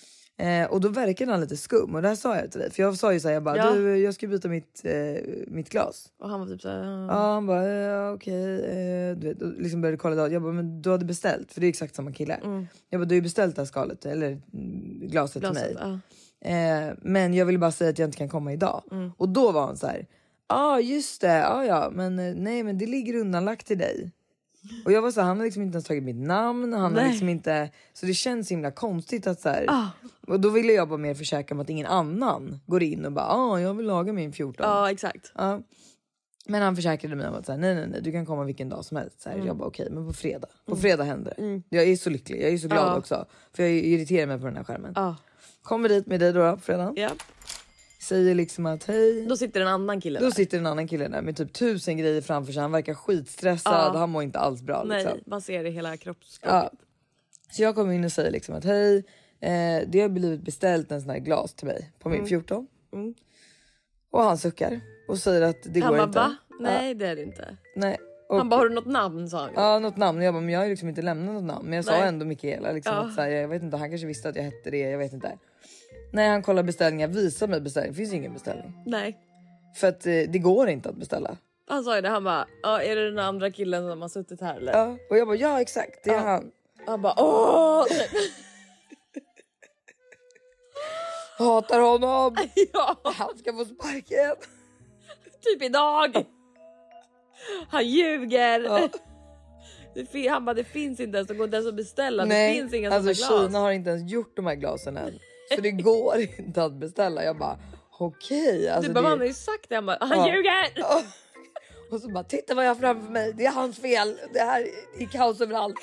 Eh, och då verkade han lite skum och det här sa jag till dig. För jag sa ju så här, jag bara, ja. du, jag ska byta mitt, eh, mitt glas. Och han var typ så här, ja, ja han bara, ja, okej okay. eh, du vet, och liksom började kolla då. Jag bara, men du hade beställt, för det är exakt samma kille. mm. Jag bara, du har ju beställt det här skalet, eller glaset, glaset till mig. Ja. Eh, men jag vill bara säga att jag inte kan komma idag. Mm. Och då var han så här, ja ah, just det, ja ah, ja, men nej men det ligger undanlagt till dig. Och jag var så här, han har liksom inte ens tagit mitt namn, han har liksom inte, så det känns himla konstigt att så här, ah. och då ville jag bara mer försäkra mig att ingen annan går in och bara, ja ah, jag vill laga min fjorton. Ja exakt. Ja. Men han försäkrade mig om att så här, nej nej nej, du kan komma vilken dag som helst. Så här, mm. Jag bara okej, okay, men på fredag. På fredag händer det. Mm. Jag är så lycklig, jag är så glad ja. också. För jag irriterar mig på den här skärmen. Ja. Kommer dit med dig då på fredag. Ja. Säger liksom att hej. Då sitter en annan kille Då där. sitter en annan kille där med typ tusen grejer framför sig. Han verkar skitstressad, ja. Han mår inte alls bra. Nej, liksom. man ser det i hela kroppsspråket. Ja. Så jag kommer in och säger liksom att hej, eh, det har blivit beställt en sån här glas till mig på min mm. fjorton. Mm. Och han suckar och säger att det han går bara, inte. Va? Nej ja. det är det inte. Nej. Och, han bara, har du något namn sa han. Ja, något namn. Jag bara, men jag har liksom inte lämnat något namn. Men jag Nej. sa ändå Mikaela liksom, ja. att så här, jag vet inte, han kanske visste att jag hette det, jag vet inte. Nej, han kollar beställningar, visar mig beställning. Det finns ingen beställning. Nej. För att eh, det går inte att beställa. Han sa ju det, han bara, ja, är det den andra killen som har suttit här eller? Ja, och jag bara, ja exakt, det är ja. han. Han bara, åh! Hatar honom. Ja. Han ska få sparken. Typ idag. Han ljuger. Ja. Det han bara, det finns inte ens, det går inte ens att beställa. Nej, det finns inga alltså sådana glas. Kina har inte ens gjort de här glasen än. Så det går inte att beställa. Jag bara, okej. Okay, alltså du bara, det... han har ju sagt det. Han bara, han ja. ljuger. Ja. Och så bara, titta vad jag har framför mig. Det är hans fel. Det här är kaos överallt.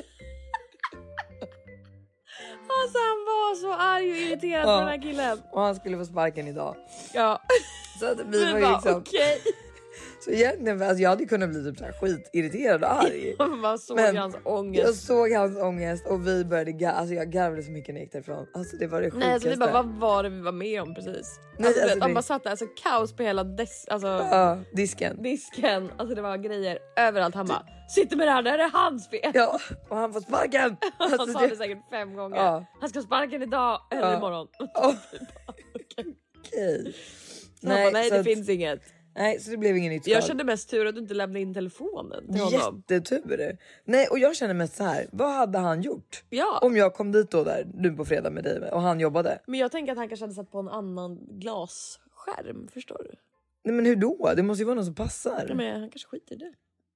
Alltså han var så arg och irriterad ja. på den här killen. Och han skulle få sparken idag. Ja. Så att vi var ju liksom... okej. Okay. Så egentligen, alltså jag hade kunnat bli typ så här skitirriterad och arg. Man såg men hans ångest. Jag såg hans ångest och vi började garva. Alltså jag garvade så mycket när jag gick därifrån. Alltså det var det sjukaste. Nej, alltså vi bara, vad var det vi var med om precis? Nej, alltså, alltså, vet, han det... bara satt där, alltså kaos på hela des... alltså, ja, disken. Disken. Alltså det var grejer överallt. Han bara, sitter med det här, det här är hans fel. Ja, och han får sparken. Han alltså, sa det... det säkert fem gånger. Ja. Han ska sparken idag eller ja. imorgon. Oh. Okej. Okay. Nej, bara, nej det att... finns inget. Nej, så det blev ingen nytt skad. Jag kände mest tur att du inte lämnade in telefonen till honom. Jättetur. Nej, och jag känner mest så här, vad hade han gjort? Ja. Om jag kom dit då där nu på fredag med dig och han jobbade. Men jag tänker att han kanske hade satt på en annan glasskärm, förstår du? Nej, men hur då? Det måste ju vara någon som passar. Ja, men han kanske skiter i det.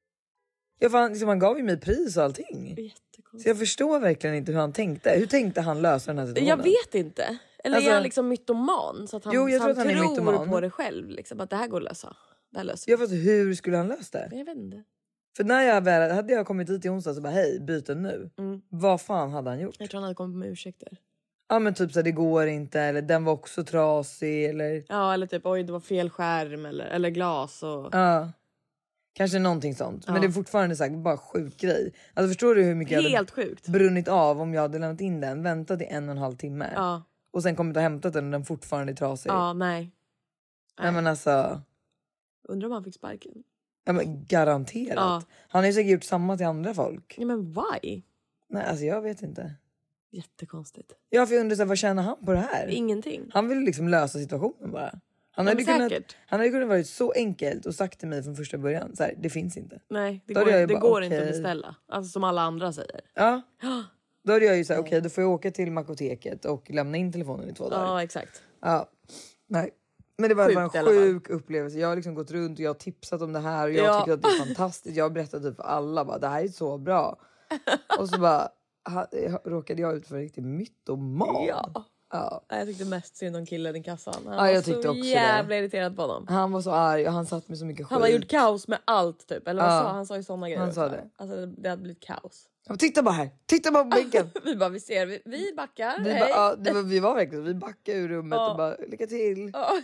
Ja, för han, liksom, han gav ju mig pris och allting. Så jag förstår verkligen inte hur han tänkte. Hur tänkte han lösa den här situationen? Jag vet inte. Eller alltså, är han liksom mytoman? Så att han, jo, jag så tror, han att han tror är på det själv. Liksom, att det här går att lösa. Det här löser ja, fast hur skulle han lösa det? Jag vet inte. För när jag väl hade jag kommit hit i onsdag så bara, hej, byt den nu. Mm. Vad fan hade han gjort? Jag tror han hade kommit med ursäkter. Ja, men typ så här, det går inte. Eller den var också trasig. Eller... Ja, eller typ, oj, det var fel skärm. Eller, eller glas. Och... Ja. Kanske någonting sånt. Ja. Men det är fortfarande så här, bara sjuk grej. Alltså förstår du hur mycket helt jag hade sjukt. brunnit av om jag hade lämnat in den. Väntat i en och en halv timme. Ja. Och sen kommit och hämtat den och den fortfarande är trasig. Ja, nej. Nej, nej men alltså... Undrar om han fick sparken. Ja, men garanterat. Ja. Han har ju säkert gjort samma till andra folk. Ja, men why? Nej, alltså jag vet inte. Jättekonstigt. Ja, för jag undrar så här, vad tjänar han på det här? Ingenting. Han vill liksom lösa situationen bara. Han hade, kunnat, han hade kunnat varit så enkelt och sagt till mig från första början så här, det finns inte. Nej, det går, det bara, går okay. inte att beställa. Alltså som alla andra säger. Ja. Då hade jag ju så här, okej, okay, då får jag åka till Makoteket och lämna in telefonen i två dagar. Ja, exakt. Ja. Nej. Men det var Sjukt, bara en sjuk upplevelse. Jag har liksom gått runt och jag har tipsat om det här. Och jag Ja. tycker att det är fantastiskt. Jag har berättat typ för alla. Bara, det här är så bra. Och så bara ha, råkade jag ut för riktigt mytoman. Ja. Ja. Jag tyckte mest synd om killen i kassan. Han Ja, jag var tyckte så också jävla det. irriterad på honom. Han var så arg och han satt med så mycket skit. Han har gjort kaos med allt typ. Eller vad Ja. sa han? sa ju såna grejer Han sa också. det. Alltså det, det hade blivit kaos. Ja, titta bara här. Titta bara på bänken. Vi bara, vi ser, vi, vi backar. Vi, hej. ba, ja, det var, vi var verkligen vi backade ur rummet Ja. och bara lycka till. Ja.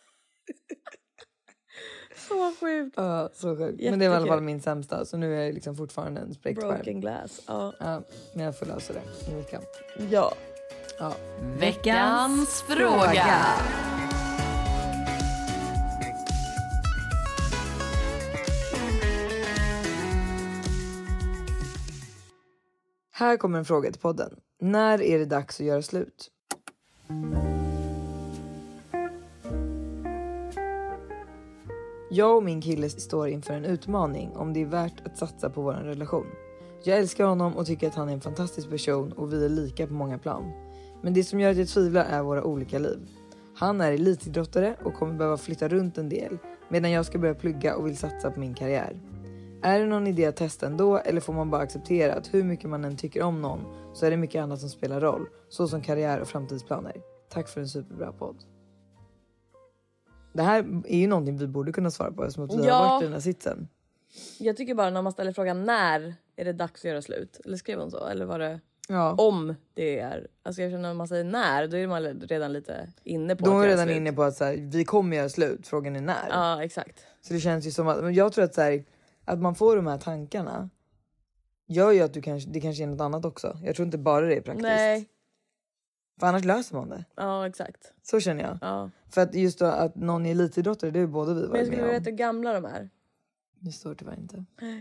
Så sjukt. Ja, så sjukt. Men det var i alla fall min sämsta. Så nu är jag liksom fortfarande en spräckt skärm. Broken glass. Ja. Ja, men jag får lösa det i veckan. Ja. Ja. Veckans fråga. Här kommer en fråga till podden. När är det dags att göra slut? Jag och min kille står inför en utmaning om det är värt att satsa på vår relation. Jag älskar honom och tycker att han är en fantastisk person och vi är lika på många plan. Men det som gör att jag tvivlar är våra olika liv. Han är elitidrottare och kommer behöva flytta runt en del medan jag ska börja plugga och vill satsa på min karriär. Är det någon idé att testa ändå eller får man bara acceptera att hur mycket man än tycker om någon så är det mycket annat som spelar roll, så som karriär och framtidsplaner. Tack för en superbra podd. Det här är ju någonting vi borde kunna svara på eftersom att vi Ja. har varit i den här sitsen. Jag tycker bara när man ställer frågan när är det dags att göra slut. Eller skrev hon så? Eller var det Ja. om det är? Alltså jag känner när man säger när då är man redan lite inne på De att är göra redan slut. inne på att så här, vi kommer göra slut, frågan är när. Ja, exakt. Så det känns ju som att, men jag tror att så här, att man får de här tankarna gör ju att du kanske, det kanske är något annat också. Jag tror inte bara det är praktiskt. Nej. För annars löser man det. Ja, exakt. Så känner jag. Ja. För att just då, att någon är elitidrottare, det är ju både vi Men jag varit skulle med vilja om. veta hur gamla de är. Det står tyvärr inte.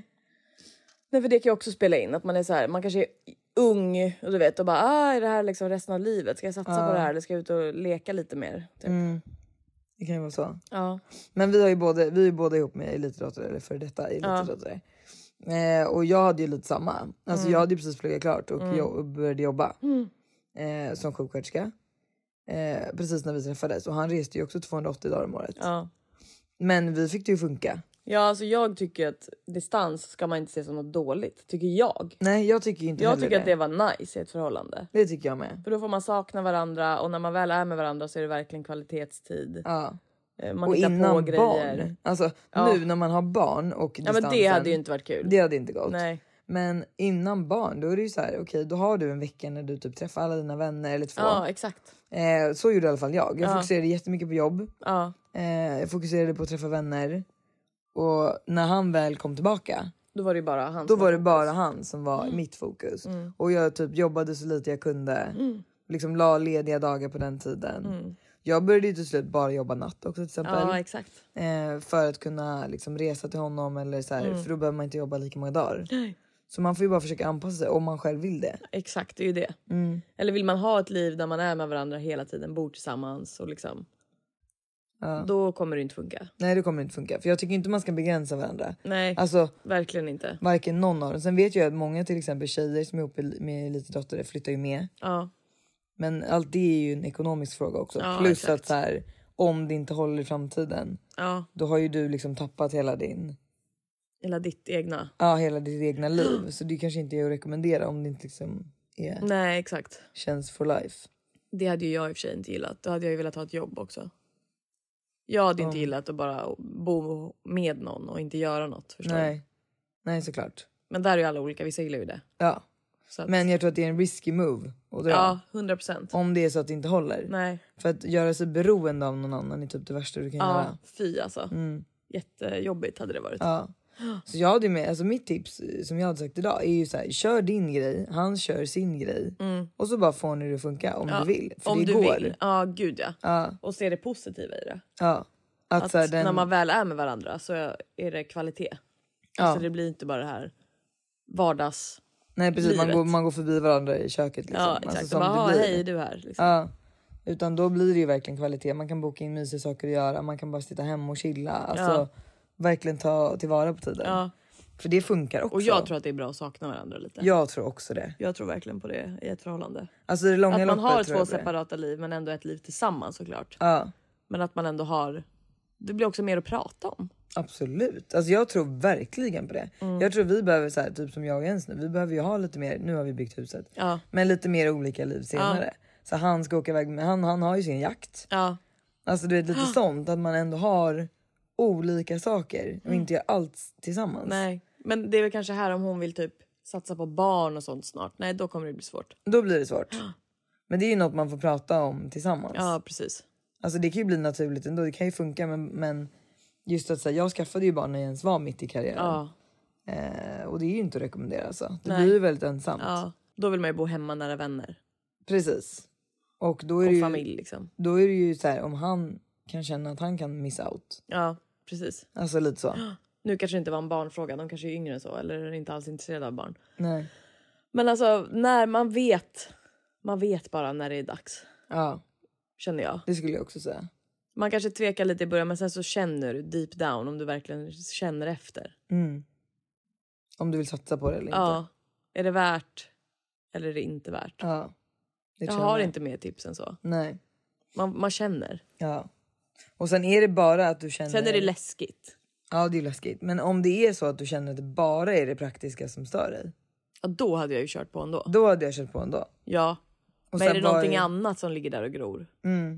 Nej, för det kan ju också spela in att man är så här, man kanske är ung och du vet och bara ah, är det här liksom resten av livet? Ska jag satsa Ja. på det här eller ska jag ut och leka lite mer? Typ. Mm. Det kan ju vara så. Ja. Men vi har ju både, vi är ju båda ihop med elitidrottare eller för detta elitidrottare. Eh, och jag hade ju lite samma. Alltså Mm. jag hade ju precis pluggat klart och, Mm. jag, och började jobba Mm. eh, som sjuksköterska. Eh, precis när vi träffades. Och han reste ju också tvåhundraåttio dagar om året. Ja. Men vi fick det ju funka. Ja, alltså jag tycker att distans ska man inte se som något dåligt, tycker jag. Nej, jag tycker inte Jag heller tycker det. att det var nice i ett förhållande. Det tycker jag med. För då får man sakna varandra och när man väl är med varandra så är det verkligen kvalitetstid. Ja. Eh, Man och hittar innan på grejer. barn. Alltså Ja. nu när man har barn och Ja, men distansen. det hade ju inte varit kul. Det hade inte gått. Nej. Men innan barn, då är det ju så här, okej, okay, då har du en vecka när du typ träffar alla dina vänner eller två. Ja, exakt. Eh, så gjorde i alla fall jag. Jag Ja. fokuserade jättemycket på jobb. Ja. Eh, jag fokuserade på att träffa vänner. Och när han väl kom tillbaka, Då var det ju bara han. då som var det fokus. bara han som var Mm. mitt fokus. Mm. Och jag typ jobbade så lite jag kunde. Mm. Liksom la lediga dagar på den tiden. Mm. Jag började ju till slut bara jobba natt också till exempel. Ja, exakt. Eh, för att kunna liksom resa till honom eller så här, Mm. för då behöver man inte jobba lika många dagar. Nej. Så man får ju bara försöka anpassa sig om man själv vill det. Exakt, det är ju det. Mm. Eller vill man ha ett liv där man är med varandra hela tiden, bor tillsammans och liksom. Ja. Då kommer det inte funka. Nej, det kommer inte funka. För jag tycker inte man ska begränsa varandra. Nej, Alltså, verkligen inte. varken någon av dem. Sen vet jag att många till exempel tjejer som är ihop med elitidrottare flyttar ju med. Ja. Men allt det är ju en ekonomisk fråga också. Ja, Plus exakt. att så här, om det inte håller i framtiden. Ja. Då har ju du liksom tappat hela din... Hela ditt egna. Ja, hela ditt egna liv. Så det kanske inte är att rekommendera om det inte liksom är... Nej, exakt. Känns for life. Det hade ju jag i och för sig inte gillat. Då hade jag ju velat ha ett jobb också. Jag hade Mm. inte gillat att bara bo med någon och inte göra något. Förstår du? Nej. Nej, såklart. Men där är ju alla olika. Vissa gillar ju det. Ja. Så att, Men jag tror att det är en risky move att dra. ja, hundra procent. Om det är så att det inte håller. Nej. För att göra sig beroende av någon annan är typ det värsta du kan Ja, göra. fy alltså. Mm. Jättejobbigt hade det varit. Ja. Så jag hade med, alltså mitt tips som jag hade sagt idag är ju så här: kör din grej, han kör sin grej. Mm. Och så bara får ni det funka om Ja, du vill. För om det du går. vill. Ja, gud ja. Ja. Och se det positiva i det. Ja. Att, Att så här, den... när man väl är med varandra så är det kvalitet. Ja. Alltså det blir inte bara det här vardags. Nej precis, man livet. går, man går förbi varandra i köket liksom. Ja, exakt. Alltså, Och som bara, det "Ah, blir. hej, du här. Liksom. Ja. Utan då blir det ju verkligen kvalitet. Man kan boka in mysiga saker att göra. Man kan bara sitta hemma och chilla. Alltså Ja. verkligen ta tillvara på tiden. Ja. För det funkar också. Och jag tror att det är bra att sakna varandra lite. Jag tror också det. Jag tror verkligen på det i ett förhållande. Alltså det långa att man loppet har tror två jag på det. separata liv men ändå ett liv tillsammans såklart. Ja. Men att man ändå har... Det blir också mer att prata om. Absolut. Alltså jag tror verkligen på det. Mm. Jag tror vi behöver så här, typ som jag och Jens nu. Vi behöver ju ha lite mer, nu har vi byggt huset. Ja. Men lite mer olika liv senare. Ja. Så han ska åka iväg med, han, han har ju sin jakt. Ja. Alltså du vet lite sånt. Att man ändå har olika saker. Och mm. inte gör allt tillsammans. Nej, men det är väl kanske här om hon vill typ satsa på barn och sånt snart. Nej, då kommer det bli svårt. Då blir det svårt. Men det är ju något man får prata om tillsammans. Ja, precis. Alltså det kan ju bli naturligt ändå. Det kan ju funka, men... men just att säga, jag skaffade ju barn när Jens var mitt i karriären. Ja. Eh, och det är ju inte att rekommendera alltså. Det Nej. blir ju väldigt ensamt. Ja, då vill man ju bo hemma nära vänner. Precis. Och då är och det ju, familj liksom. Då är det ju så här, om han kan känna att han kan miss out. Ja, precis. Alltså lite så. Nu kanske det inte var en barnfråga, de kanske är yngre än så. Eller är inte alls intresserade av barn. Nej. Men alltså, när man vet, man vet bara när det är dags. Ja. Känner jag. Det skulle jag också säga. Man kanske tvekar lite i början, men sen så känner du deep down om du verkligen känner efter. Mm. Om du vill satsa på det eller inte. Ja. Är det värt eller är det inte värt? Ja. Jag har inte mer tips än så. Nej. Man, man känner. Ja. Och sen är det bara att du känner... Sen är det läskigt. Ja, det är läskigt. Men om det är så att du känner att det bara är det praktiska som stör dig. Ja, då hade jag ju kört på ändå. Då hade jag kört på ändå. Ja. Och men är det någonting är... annat som ligger där och gror? Mm.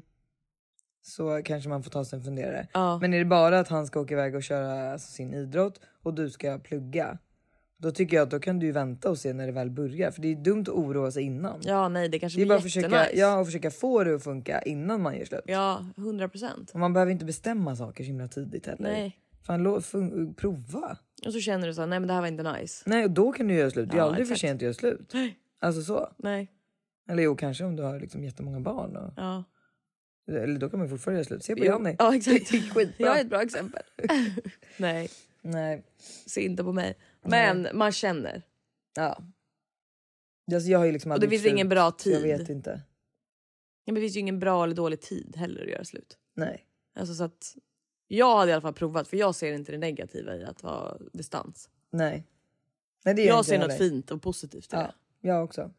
Så kanske man får ta sig en funderare. Ja. Men är det bara att han ska åka iväg och köra alltså, sin idrott och du ska plugga, då tycker jag att då kan du ju vänta och se när det väl börjar. För det är dumt att oroa sig innan. Ja, nej, det kanske det är blir bara försöka, ja, och försöka få det att funka innan man gör slut. Ja, hundra procent. Man behöver inte bestämma saker så himla tidigt heller. Nej. Fan, lo, fun- prova. Och så känner du så här, nej men det här var inte nice. Nej, och då kan du göra slut. Det är ja, aldrig exakt. för sent att göra slut. Nej. Alltså så. Nej. Eller jo, kanske om du har liksom jättemånga barn. Och... Ja. Eller då kan man fortfarande göra slut. Se på Janni. Ja, exakt. Det är skitbra. Jag är ett bra exempel. Nej. Nej. Se inte på mig. Men Nej. Man känner. Ja. Alltså, jag har ju liksom och det finns slut, ingen bra tid. Jag vet inte. Ja, men det finns ju ingen bra eller dålig tid heller att göra slut. Nej. Alltså så att jag hade i alla fall provat. För jag ser inte det negativa i att vara distans. Nej. Nej det jag ser något heller. Fint och positivt i ja. det. Jag också.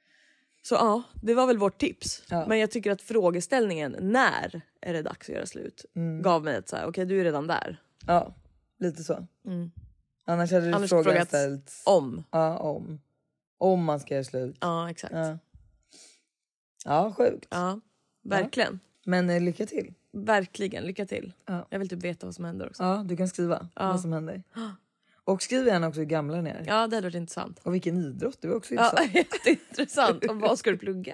Så ja, det var väl vårt tips. Ja. Men jag tycker att frågeställningen när är det dags att göra slut mm. gav mig ett så här, okej okay, du är redan där. Ja, lite så. Mm. Annars hade du Annars frågat ställt om. Ja, om. Om man ska göra slut. Ja, exakt. Ja, ja sjukt. Ja, verkligen. Ja. Men eh, lycka till. Verkligen, lycka till. Ja. Jag vill typ veta vad som händer också. Ja, du kan skriva ja. vad som händer. Och skriv gärna också hur gamla ni är. Ja, det hade varit intressant. Och vilken idrott, det var också ja, intressant. Jätteintressant. Och vad ska du plugga?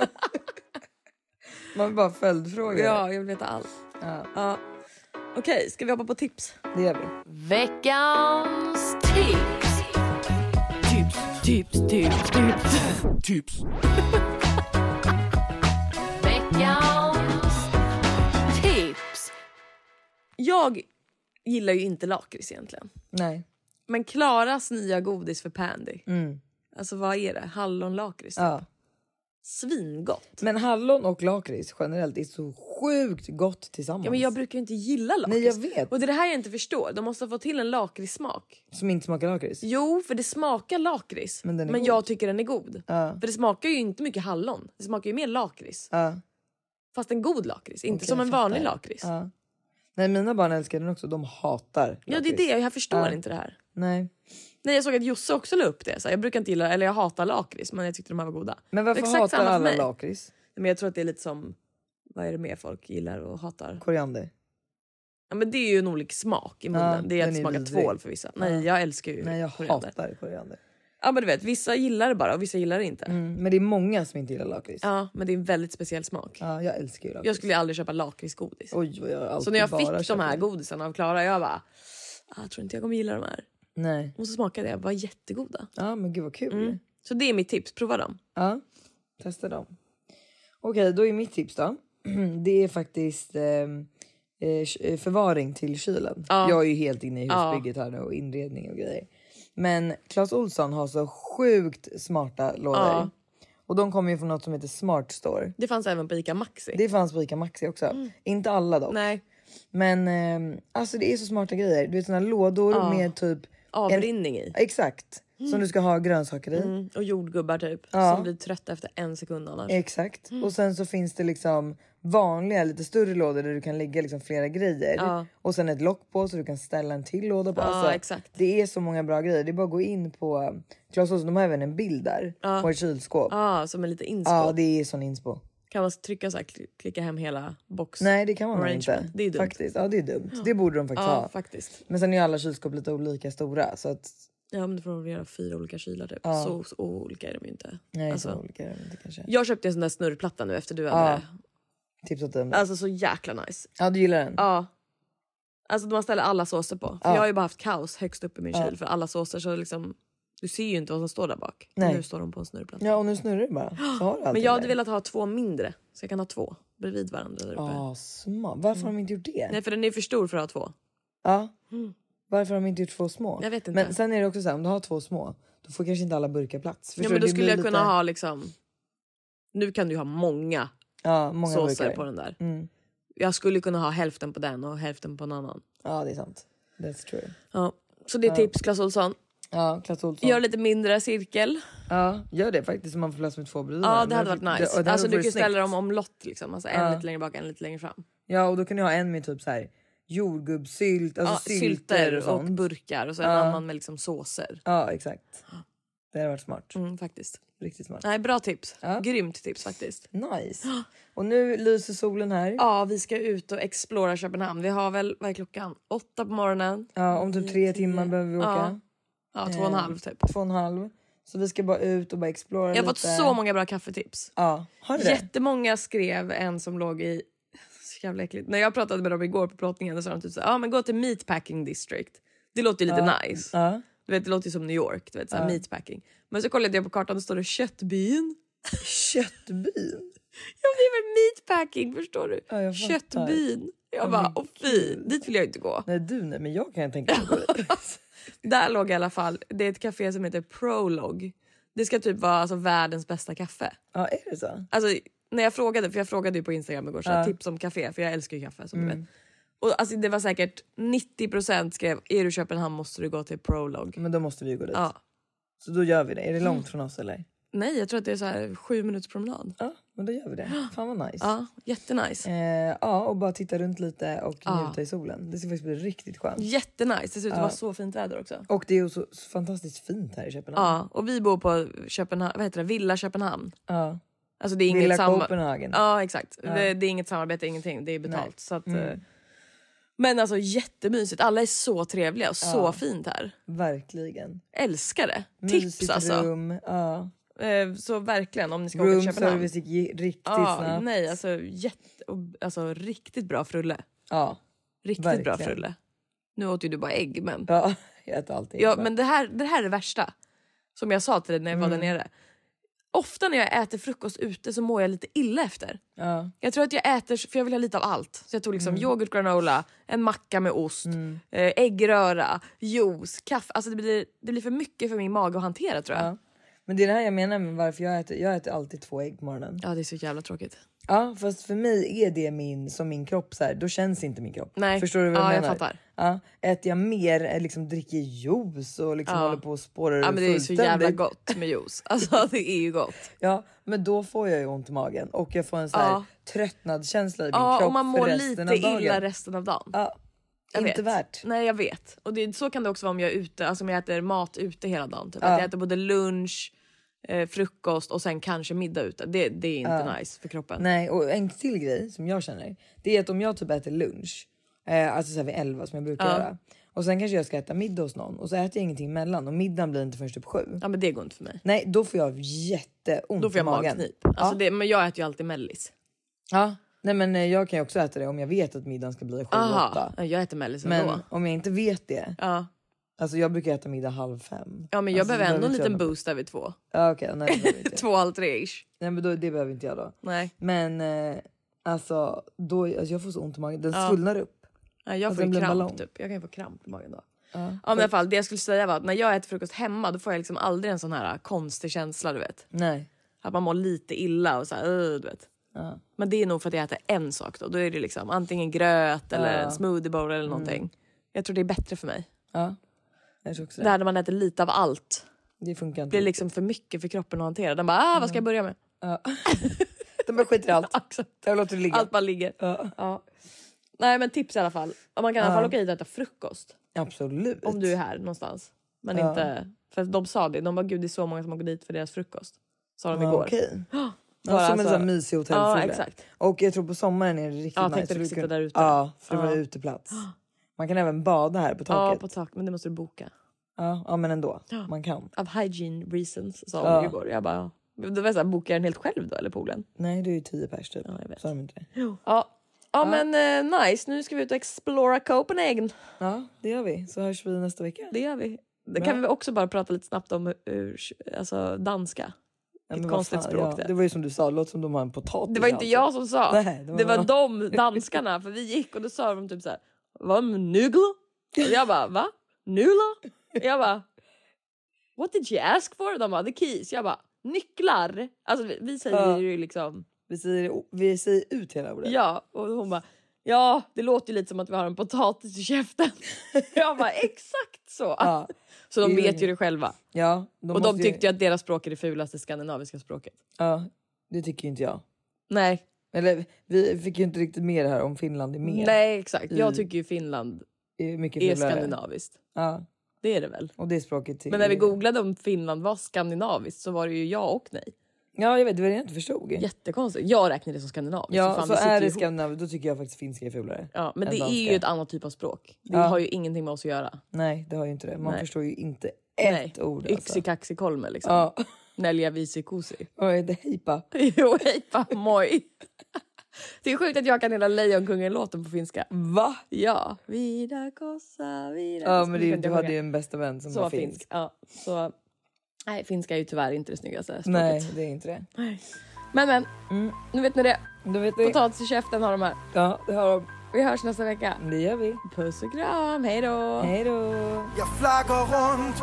Man vill bara följdfrågor. Ja, jag vill veta allt. Ja. Ja. Okej, okay, ska vi hoppa på tips? Det gör vi. Veckans tips. Tips, tips, tips, tips. Tips. Veckans tips. Jag gillar ju inte lakrits egentligen. Nej. Men Klaras nya godis för Pandy. Mm. Alltså vad är det? Hallonlakrits. Ja. Svingott. Men hallon och lakrits generellt är så sjukt gott tillsammans. Ja, men jag brukar ju inte gilla lakrits. Nej, jag vet. Och det är det här jag inte förstår. De måste få till en lakritssmak. Som inte smakar lakrits? Jo, för det smakar lakrits. Men, men jag tycker den är god. Ja. För det smakar ju inte mycket hallon. Det smakar ju mer lakrits. Ja. Fast en god lakrits. Inte okay, som en vanlig lakrits. Ja. Nej, mina barn älskar den också. De hatar lakrits. Ja, det är det. Jag förstår ja. inte det här. Nej. Nej, jag såg att Josse också la upp det. Så jag brukar inte gilla, eller jag hatar lakrits, men jag tyckte de här var goda. Men varför hatar alla lakrits? Men jag tror att det är lite som, vad är det mer folk gillar och hatar? Koriander. Ja, men det är ju en olika smak i munnen. Ja, det är att smaka tvål för vissa. Nej, jag älskar ju Nej, jag koriander. hatar koriander. Ja, men du vet, vissa gillar det bara och vissa gillar det inte. Mm, men det är många som inte gillar lakrits. Ja, men det är en väldigt speciell smak. Ja, jag älskar ju lakrits. Jag skulle aldrig köpa lakritsgodis. Oj, vad jag alltid Så när jag bara fick de här köper. godisarna av Klara, jag bara, ah, jag tror inte jag kommer gilla de här. Nej. Och så smakade jag, var jättegoda. Ja, men gud vad kul. Mm. Så det är mitt tips, prova dem. Ja, testa dem. Okej, då är mitt tips då. Det är faktiskt eh, förvaring till kylen. Ja. Jag är ju helt inne i husbygget här nu och inredning och grejer. Men Clas Ohlson har så sjukt smarta lådor. Ja. Och de kommer ju från något som heter Smart Store. Det fanns även på Ica Maxi. Det fanns på Ica Maxi också. Mm. Inte alla dock. Nej. Men eh, alltså det är så smarta grejer. Du vet såna lådor ja. med typ avrinning en, i. Exakt. Mm. Som du ska ha grönsaker i. Mm. Och jordgubbar typ. Ja. Som blir trötta efter en sekund annars. Exakt. Mm. Och sen så finns det liksom vanliga lite större lådor där du kan lägga liksom flera grejer. Ja. Och sen ett lock på så du kan ställa en till låda på. Ja, alltså, exakt. Det är så många bra grejer. Det är bara att gå in på Clas Ohlson, de har även en bild där. Ja. På ett kylskåp. Ja, som är lite inspo. Ja, det är sån inspo. Kan man trycka så här, klicka hem hela box? Nej, det kan man nog inte. Det är dumt. Faktiskt. Ja, det är dumt. Det borde de faktiskt ja, ha. Faktiskt. Men sen är ju alla kylskåp lite olika stora. Så att... Ja, men det får de göra fyra olika kylar typ. Ja. Så, så olika är de ju inte. Nej, alltså, så olika är de inte kanske. Jag köpte en sån där snurrplatta nu efter du hade... Ja. Tipsat om det. Alltså så jäkla nice. Ja, du gillar den? Ja. Alltså man ställer alla såser på. För Ja. jag har ju bara haft kaos högst upp i min Ja. kyl. För alla såser så liksom... Du ser ju inte vad som står där bak. Nej. Nu står de på en snurrplatta. Ja, och nu snurrar det bara. Så har du Men allting jag hade där. velat ha två mindre. Så jag kan ha två bredvid varandra där uppe. Ja, smart. Varför har de inte gjort det? Nej, för den är för stor för att ha två. Ja. Mm. Varför har de inte gjort två små? Jag vet inte. Men sen är det också så här, om du har två små, då får kanske inte alla burkar plats. Ja, Förstår men du? då Det skulle blir jag lite- kunna ha liksom... Nu kan du ha många, ja, många såser burkar på den där. Mm. Jag skulle kunna ha hälften på den och hälften på en annan. Ja, det är sant. That's true. Ja. Så det är Ja. tips, Clas Ohlson. Ja, Clas Ohlson. Gör lite mindre cirkel. Ja, gör det faktiskt så man får plats med två bredvid. Ja, det hade varit nice. Det, det alltså hade du kan varit ställa snyggt. dem om lott liksom. Alltså en Ja. lite längre bak, en lite längre fram. Ja, och då kan du ha en med typ så här jordgubbssylt, alltså Ja, sylter, sylter och och, sånt. burkar och så en Ja. annan med liksom såser. Ja, exakt. Det hade varit smart. Mm, faktiskt. Riktigt smart. Nej, bra tips. Ja. Grymt tips faktiskt. Nice. Och nu lyser solen här. Ja, vi ska ut och explora Köpenhamn. Vi har väl, vad är klockan? Åtta på morgonen. Ja, om typ tre timmar behöver vi åka. Ja, ja två och en Eh, halv typ. Två och en halv. Så vi ska bara ut och bara explora Jag har lite. fått så många bra kaffetips. Ja, har du det? Jättemånga skrev en som låg i... Så jävla äckligt. När jag pratade med dem igår på plottningen så sa de typ så här, ja men gå till Meatpacking District. Det låter ju lite Ja. nice. Ja. Du vet, det låter ju som New York, du vet, så här Ja. meatpacking. Men så kollade jag på kartan och står det Köttbyn. Köttbyn? Ja, det är väl meatpacking, förstår du? Ja, jag fattar. Köttbyn. Jag Åh, bara, men åh fy, dit vill jag inte gå. Nej, du nej, men jag kan tänka mig att gå dit. Där låg i alla fall, det är ett café som heter Prolog. Det ska typ vara alltså världens bästa kaffe. Ja, är det så? Alltså när jag frågade, för jag frågade ju på Instagram igår så här, Ja. tips om café, för jag älskar ju kaffe som Mm. du vet. Och alltså det var säkert nittio procent skrev, är du i Köpenhamn måste du gå till Prolog. Men då måste vi ju gå dit. Ja. Så då gör vi det. Är det långt från oss eller? Nej, jag tror att det är så här sju minuters promenad. Ja, men då gör vi det. Fan vad nice. Ja, jättenice. Eh, ja, och bara titta runt lite och Ja. njuta i solen. Det ska faktiskt bli riktigt skönt. Jättenice, det ser ut att Ja. vara så fint väder också. Och det är ju så, så fantastiskt fint här i Köpenhamn. Ja, och vi bor på Köpenhamn, vad heter det? Villa Köpenhamn. Ja. Alltså det är inget Villa samma- Copenhagen. Ja, exakt. Ja. Det, det är inget samarbete, ingenting. Det är betalt. Nej. Så att, Mm. eh, men alltså jättemysigt. Alla är så trevliga och så Ja. fint här. Verkligen. Älskar det. Tips Mysigt alltså. rum. Ja. Eh, så verkligen om ni ska åka Room till Köpenhamn. service gick ge- riktigt Ja, snabbt. nej alltså, jätte, och, alltså riktigt bra frulle. Ja. Riktigt verkligen. bra frulle. Nu åt ju du bara ägg men. Ja, jag äter alltid. Ja, bara. men det här, det här är det värsta. Som jag sa till dig när jag var Mm. där nere. Ofta när jag äter frukost ute så mår jag lite illa efter. Ja. Jag tror att jag äter, för jag vill ha lite av allt. Så jag tog liksom Mm. yoghurt granola, en macka med ost, Mm. eh, äggröra, juice, kaffe. Alltså det blir, det blir för mycket för min mage att hantera tror jag. Ja. Men det är det här jag menar med varför jag äter, jag äter alltid två ägg på morgonen. Ja, det är så jävla tråkigt. Ja, fast för mig är det min som min kropp så här, då känns inte min kropp. Nej. Förstår du vad jag Ja, jag menar? fattar. Ja, äter jag mer, eh, liksom dricker juice och liksom Ja. håller på och spårar Ja, men det är så fullständigt. jävla gott med juice. Alltså det är ju gott. Ja, men då får jag ju ont i magen och jag får en så här Ja. tröttnadskänsla i min Ja, kropp och man mår för resten lite av dagen. illa resten av dagen. Ja, Jag inte vet. värt. Nej, jag vet. Och det, så kan det också vara om jag är ute, alltså om jag äter mat ute hela dagen. Typ. Ja. Att jag äter både lunch, eh, frukost och sen kanske middag ute. Det, det är inte Ja. nice för kroppen. Nej, och en till grej som jag känner, det är att om jag typ äter lunch, eh, alltså så här vid elva som jag brukar Ja. göra, och sen kanske jag ska äta middag hos någon och så äter jag ingenting emellan och middagen blir inte förrän typ sju. Ja, men det går inte för mig. Nej, då får jag jätteont Då får jag i magen. magknip. Alltså Ja. det, men jag äter ju alltid mellis. Ja, nej men eh, jag kan ju också äta det om jag vet att middagen ska bli sju Aha, åtta. ja, jag äter mellis Men ändå. om jag inte vet det, Ja. alltså jag brukar äta middag halv fem. Ja, men jag Alltså, behöver det ändå en inte liten jag- boost där vid två. Ja, okej, nej, det behöver inte jag. Två, halv tre ish. Nej men då, det behöver inte jag då. Nej. Men eh, alltså, då, alltså jag får så ont i magen, den Ja. svullnar upp. Ja, jag Och får den ju blir en kramp ballong. typ. Jag kan ju få kramp i magen då. Ja, Ja, men i alla fall, det jag skulle säga var att när jag äter frukost hemma då får jag liksom aldrig en sån här konstig känsla, du vet. Nej. Att man mår lite illa och så här, uh, du vet. Ja. Men det är nog för att jag äter en sak då. Då är det liksom antingen gröt eller Ja. en smoothie bowl eller någonting. Mm. Jag tror det är bättre för mig. Ja, jag tror också Det det. här när man äter lite av allt. Det funkar inte. blir liksom för mycket för kroppen att hantera. Den bara, ah, vad ska jag börja med? Ja. De bara skiter i allt. Jag låter det ligga. Allt bara ligger. Ja. Ja. Nej, men tips i alla fall. Om man kan i alla fall åka hit och äta frukost. Absolut. Om du är här någonstans. Men Ja. inte... För de sa det. De bara, gud det är så många som har gått dit för deras frukost. Sa de Ja, igår. okej. Bara Ja, som en alltså- sån här mysig hotellfrulle. Ja, exakt. Och jag tror på sommaren är det riktigt Ja, nice. tänkte för du du sitta kan- där ute. Ja, för det var Ja. uteplats. Man kan även bada här på Ja, taket. på tak. Men det måste du boka. Ja, ja men ändå. Man kan. Av hygiene reasons, sa Ja. Ah. de igår. Jag bara, det var så här, bokar jag den helt själv då, eller poolen? Nej, du är ju tio pers typ. Ja, jag vet. Sa de inte det? Ja, ja, ja. men eh, nice. Nu ska vi ut och explora Copenhagen. Ja, det gör vi. Så hörs vi nästa vecka. Det gör vi. Det Bra. kan vi också bara prata lite snabbt om hur, alltså danska. Ja, Ett men vad konstigt fan, språk ja. det. Det var ju som du sa, det låter som de har en potatis. Det var inte i jag halsen. som sa. Nej, det var, var de danskarna. För vi gick och då sa de typ så här. Vad nugla? Och jag bara, va? Nula? Jag bara, what did you ask for? De bara, the keys. Jag bara, nycklar. Alltså vi, vi säger Ja. ju liksom. Vi säger, vi säger ut hela ordet. Ja, och hon bara, ja det låter ju lite som att vi har en potatis i käften. Jag bara, exakt så. Ja. Så de Det är vet ju- ju det själva. Ja, de Och de måste ju- tyckte ju att deras språk är det fulaste skandinaviska språket. Ja, det tycker ju inte jag. Nej. Eller vi fick ju inte riktigt mer här om Finland är mer. Nej, exakt. Jag I- tycker ju Finland är mycket är fulare. skandinaviskt. Ja, Det är det väl. och det språket till... Men när vi googlade om Finland var skandinaviskt så var det ju ja och nej. Ja, jag vet, det var det jag inte förstod. Jättekonstigt. Jag räknar det som skandinaviskt. Ja, fan, så vi sitter är ju det ihop. skandinaviskt, då tycker jag faktiskt finska är fulare. Ja, men än det danska. är ju ett annat typ av språk. Det Ja. har ju ingenting med oss att göra. Nej, det har ju inte det. Man Nej. förstår ju inte ett Nej. ord. Alltså. Yksi kaksi kolme liksom. Ja. Nälja visi kusi. Oj, det heipa. Jo, heipa moi. Det är sjukt att jag kan hela Lejonkungen-låten på finska. Va? Ja. Vida kossa, vida Ja, kossa. men Det det, kan du jag hade sjunga. ju en bästa vän som Så var finsk. finsk. Ja, så... Nej, finska är ju tyvärr inte det snyggaste språket. Nej, det är inte det. Men men, Mm. nu vet ni det. Då vet vi. Potatis i käften har de här. Ja, det har de. Vi hörs nästa vecka. Det gör vi. Puss och kram, hej då. Hej då. Jag flaggar runt.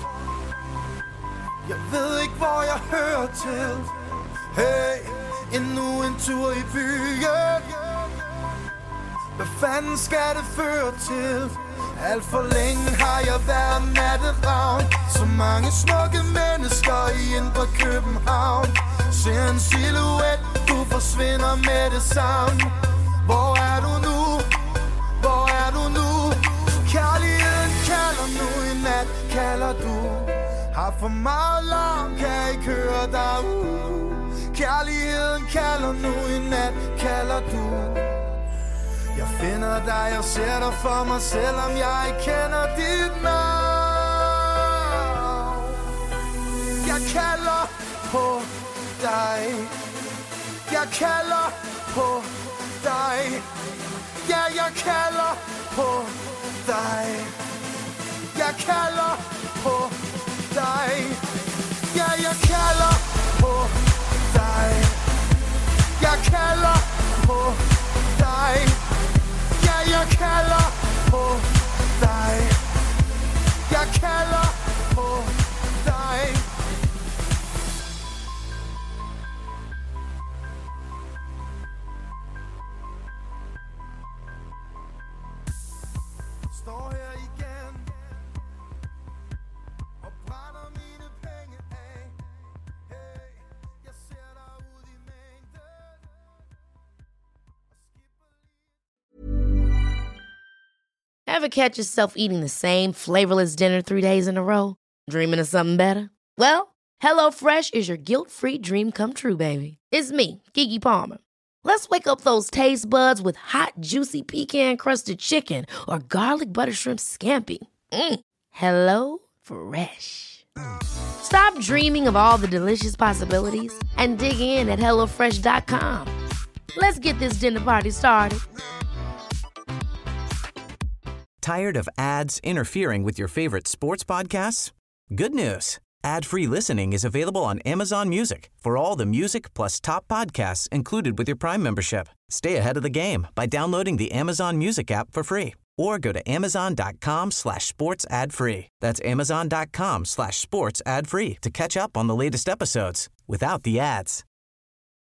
Jag vet inte var jag hör till. Hej, ännu en tur i byen. Vad fan ska det föra till? Allt för länge har jag varit natteraund. Så många snygga människor i indre København. Ser en silhuett, du försvinner med detsamma. Var är du nu? Var är du nu? Kärleken kallar nu i nat, kallar du. Har för meget larm, kan ikke høre dig ud. Kærligheden kalder nu i nat, kalder du. Jeg finder dig, jeg ser dig for mig, selvom jeg ikke kender dit navn. Jeg kalder på dig. Jeg kalder på dig. Ja, jeg kalder på dig. Jeg kalder på dig. Ja, jeg kalder på dig. Jeg kalder på dig. Ja, jeg kalder på dig. Jeg kalder på dig. Står her igen og brænder mine penge af. Hey, jeg ser dig ud i mængden. Ever catch yourself eating the same flavorless dinner three days in a row? Dreaming of something better? Well, HelloFresh is your guilt-free dream come true, baby. It's me, Keke Palmer. Let's wake up those taste buds with hot, juicy pecan-crusted chicken or garlic butter shrimp scampi. Mm. Hello Fresh. Stop dreaming of all the delicious possibilities and dig in at hello fresh dot com. Let's get this dinner party started. Tired of ads interfering with your favorite sports podcasts? Good news. Ad-free listening is available on Amazon Music for all the music plus top podcasts included with your Prime membership. Stay ahead of the game by downloading the Amazon Music app for free or go to amazon.com slash sports ad free. That's amazon.com slash sports ad free to catch up on the latest episodes without the ads.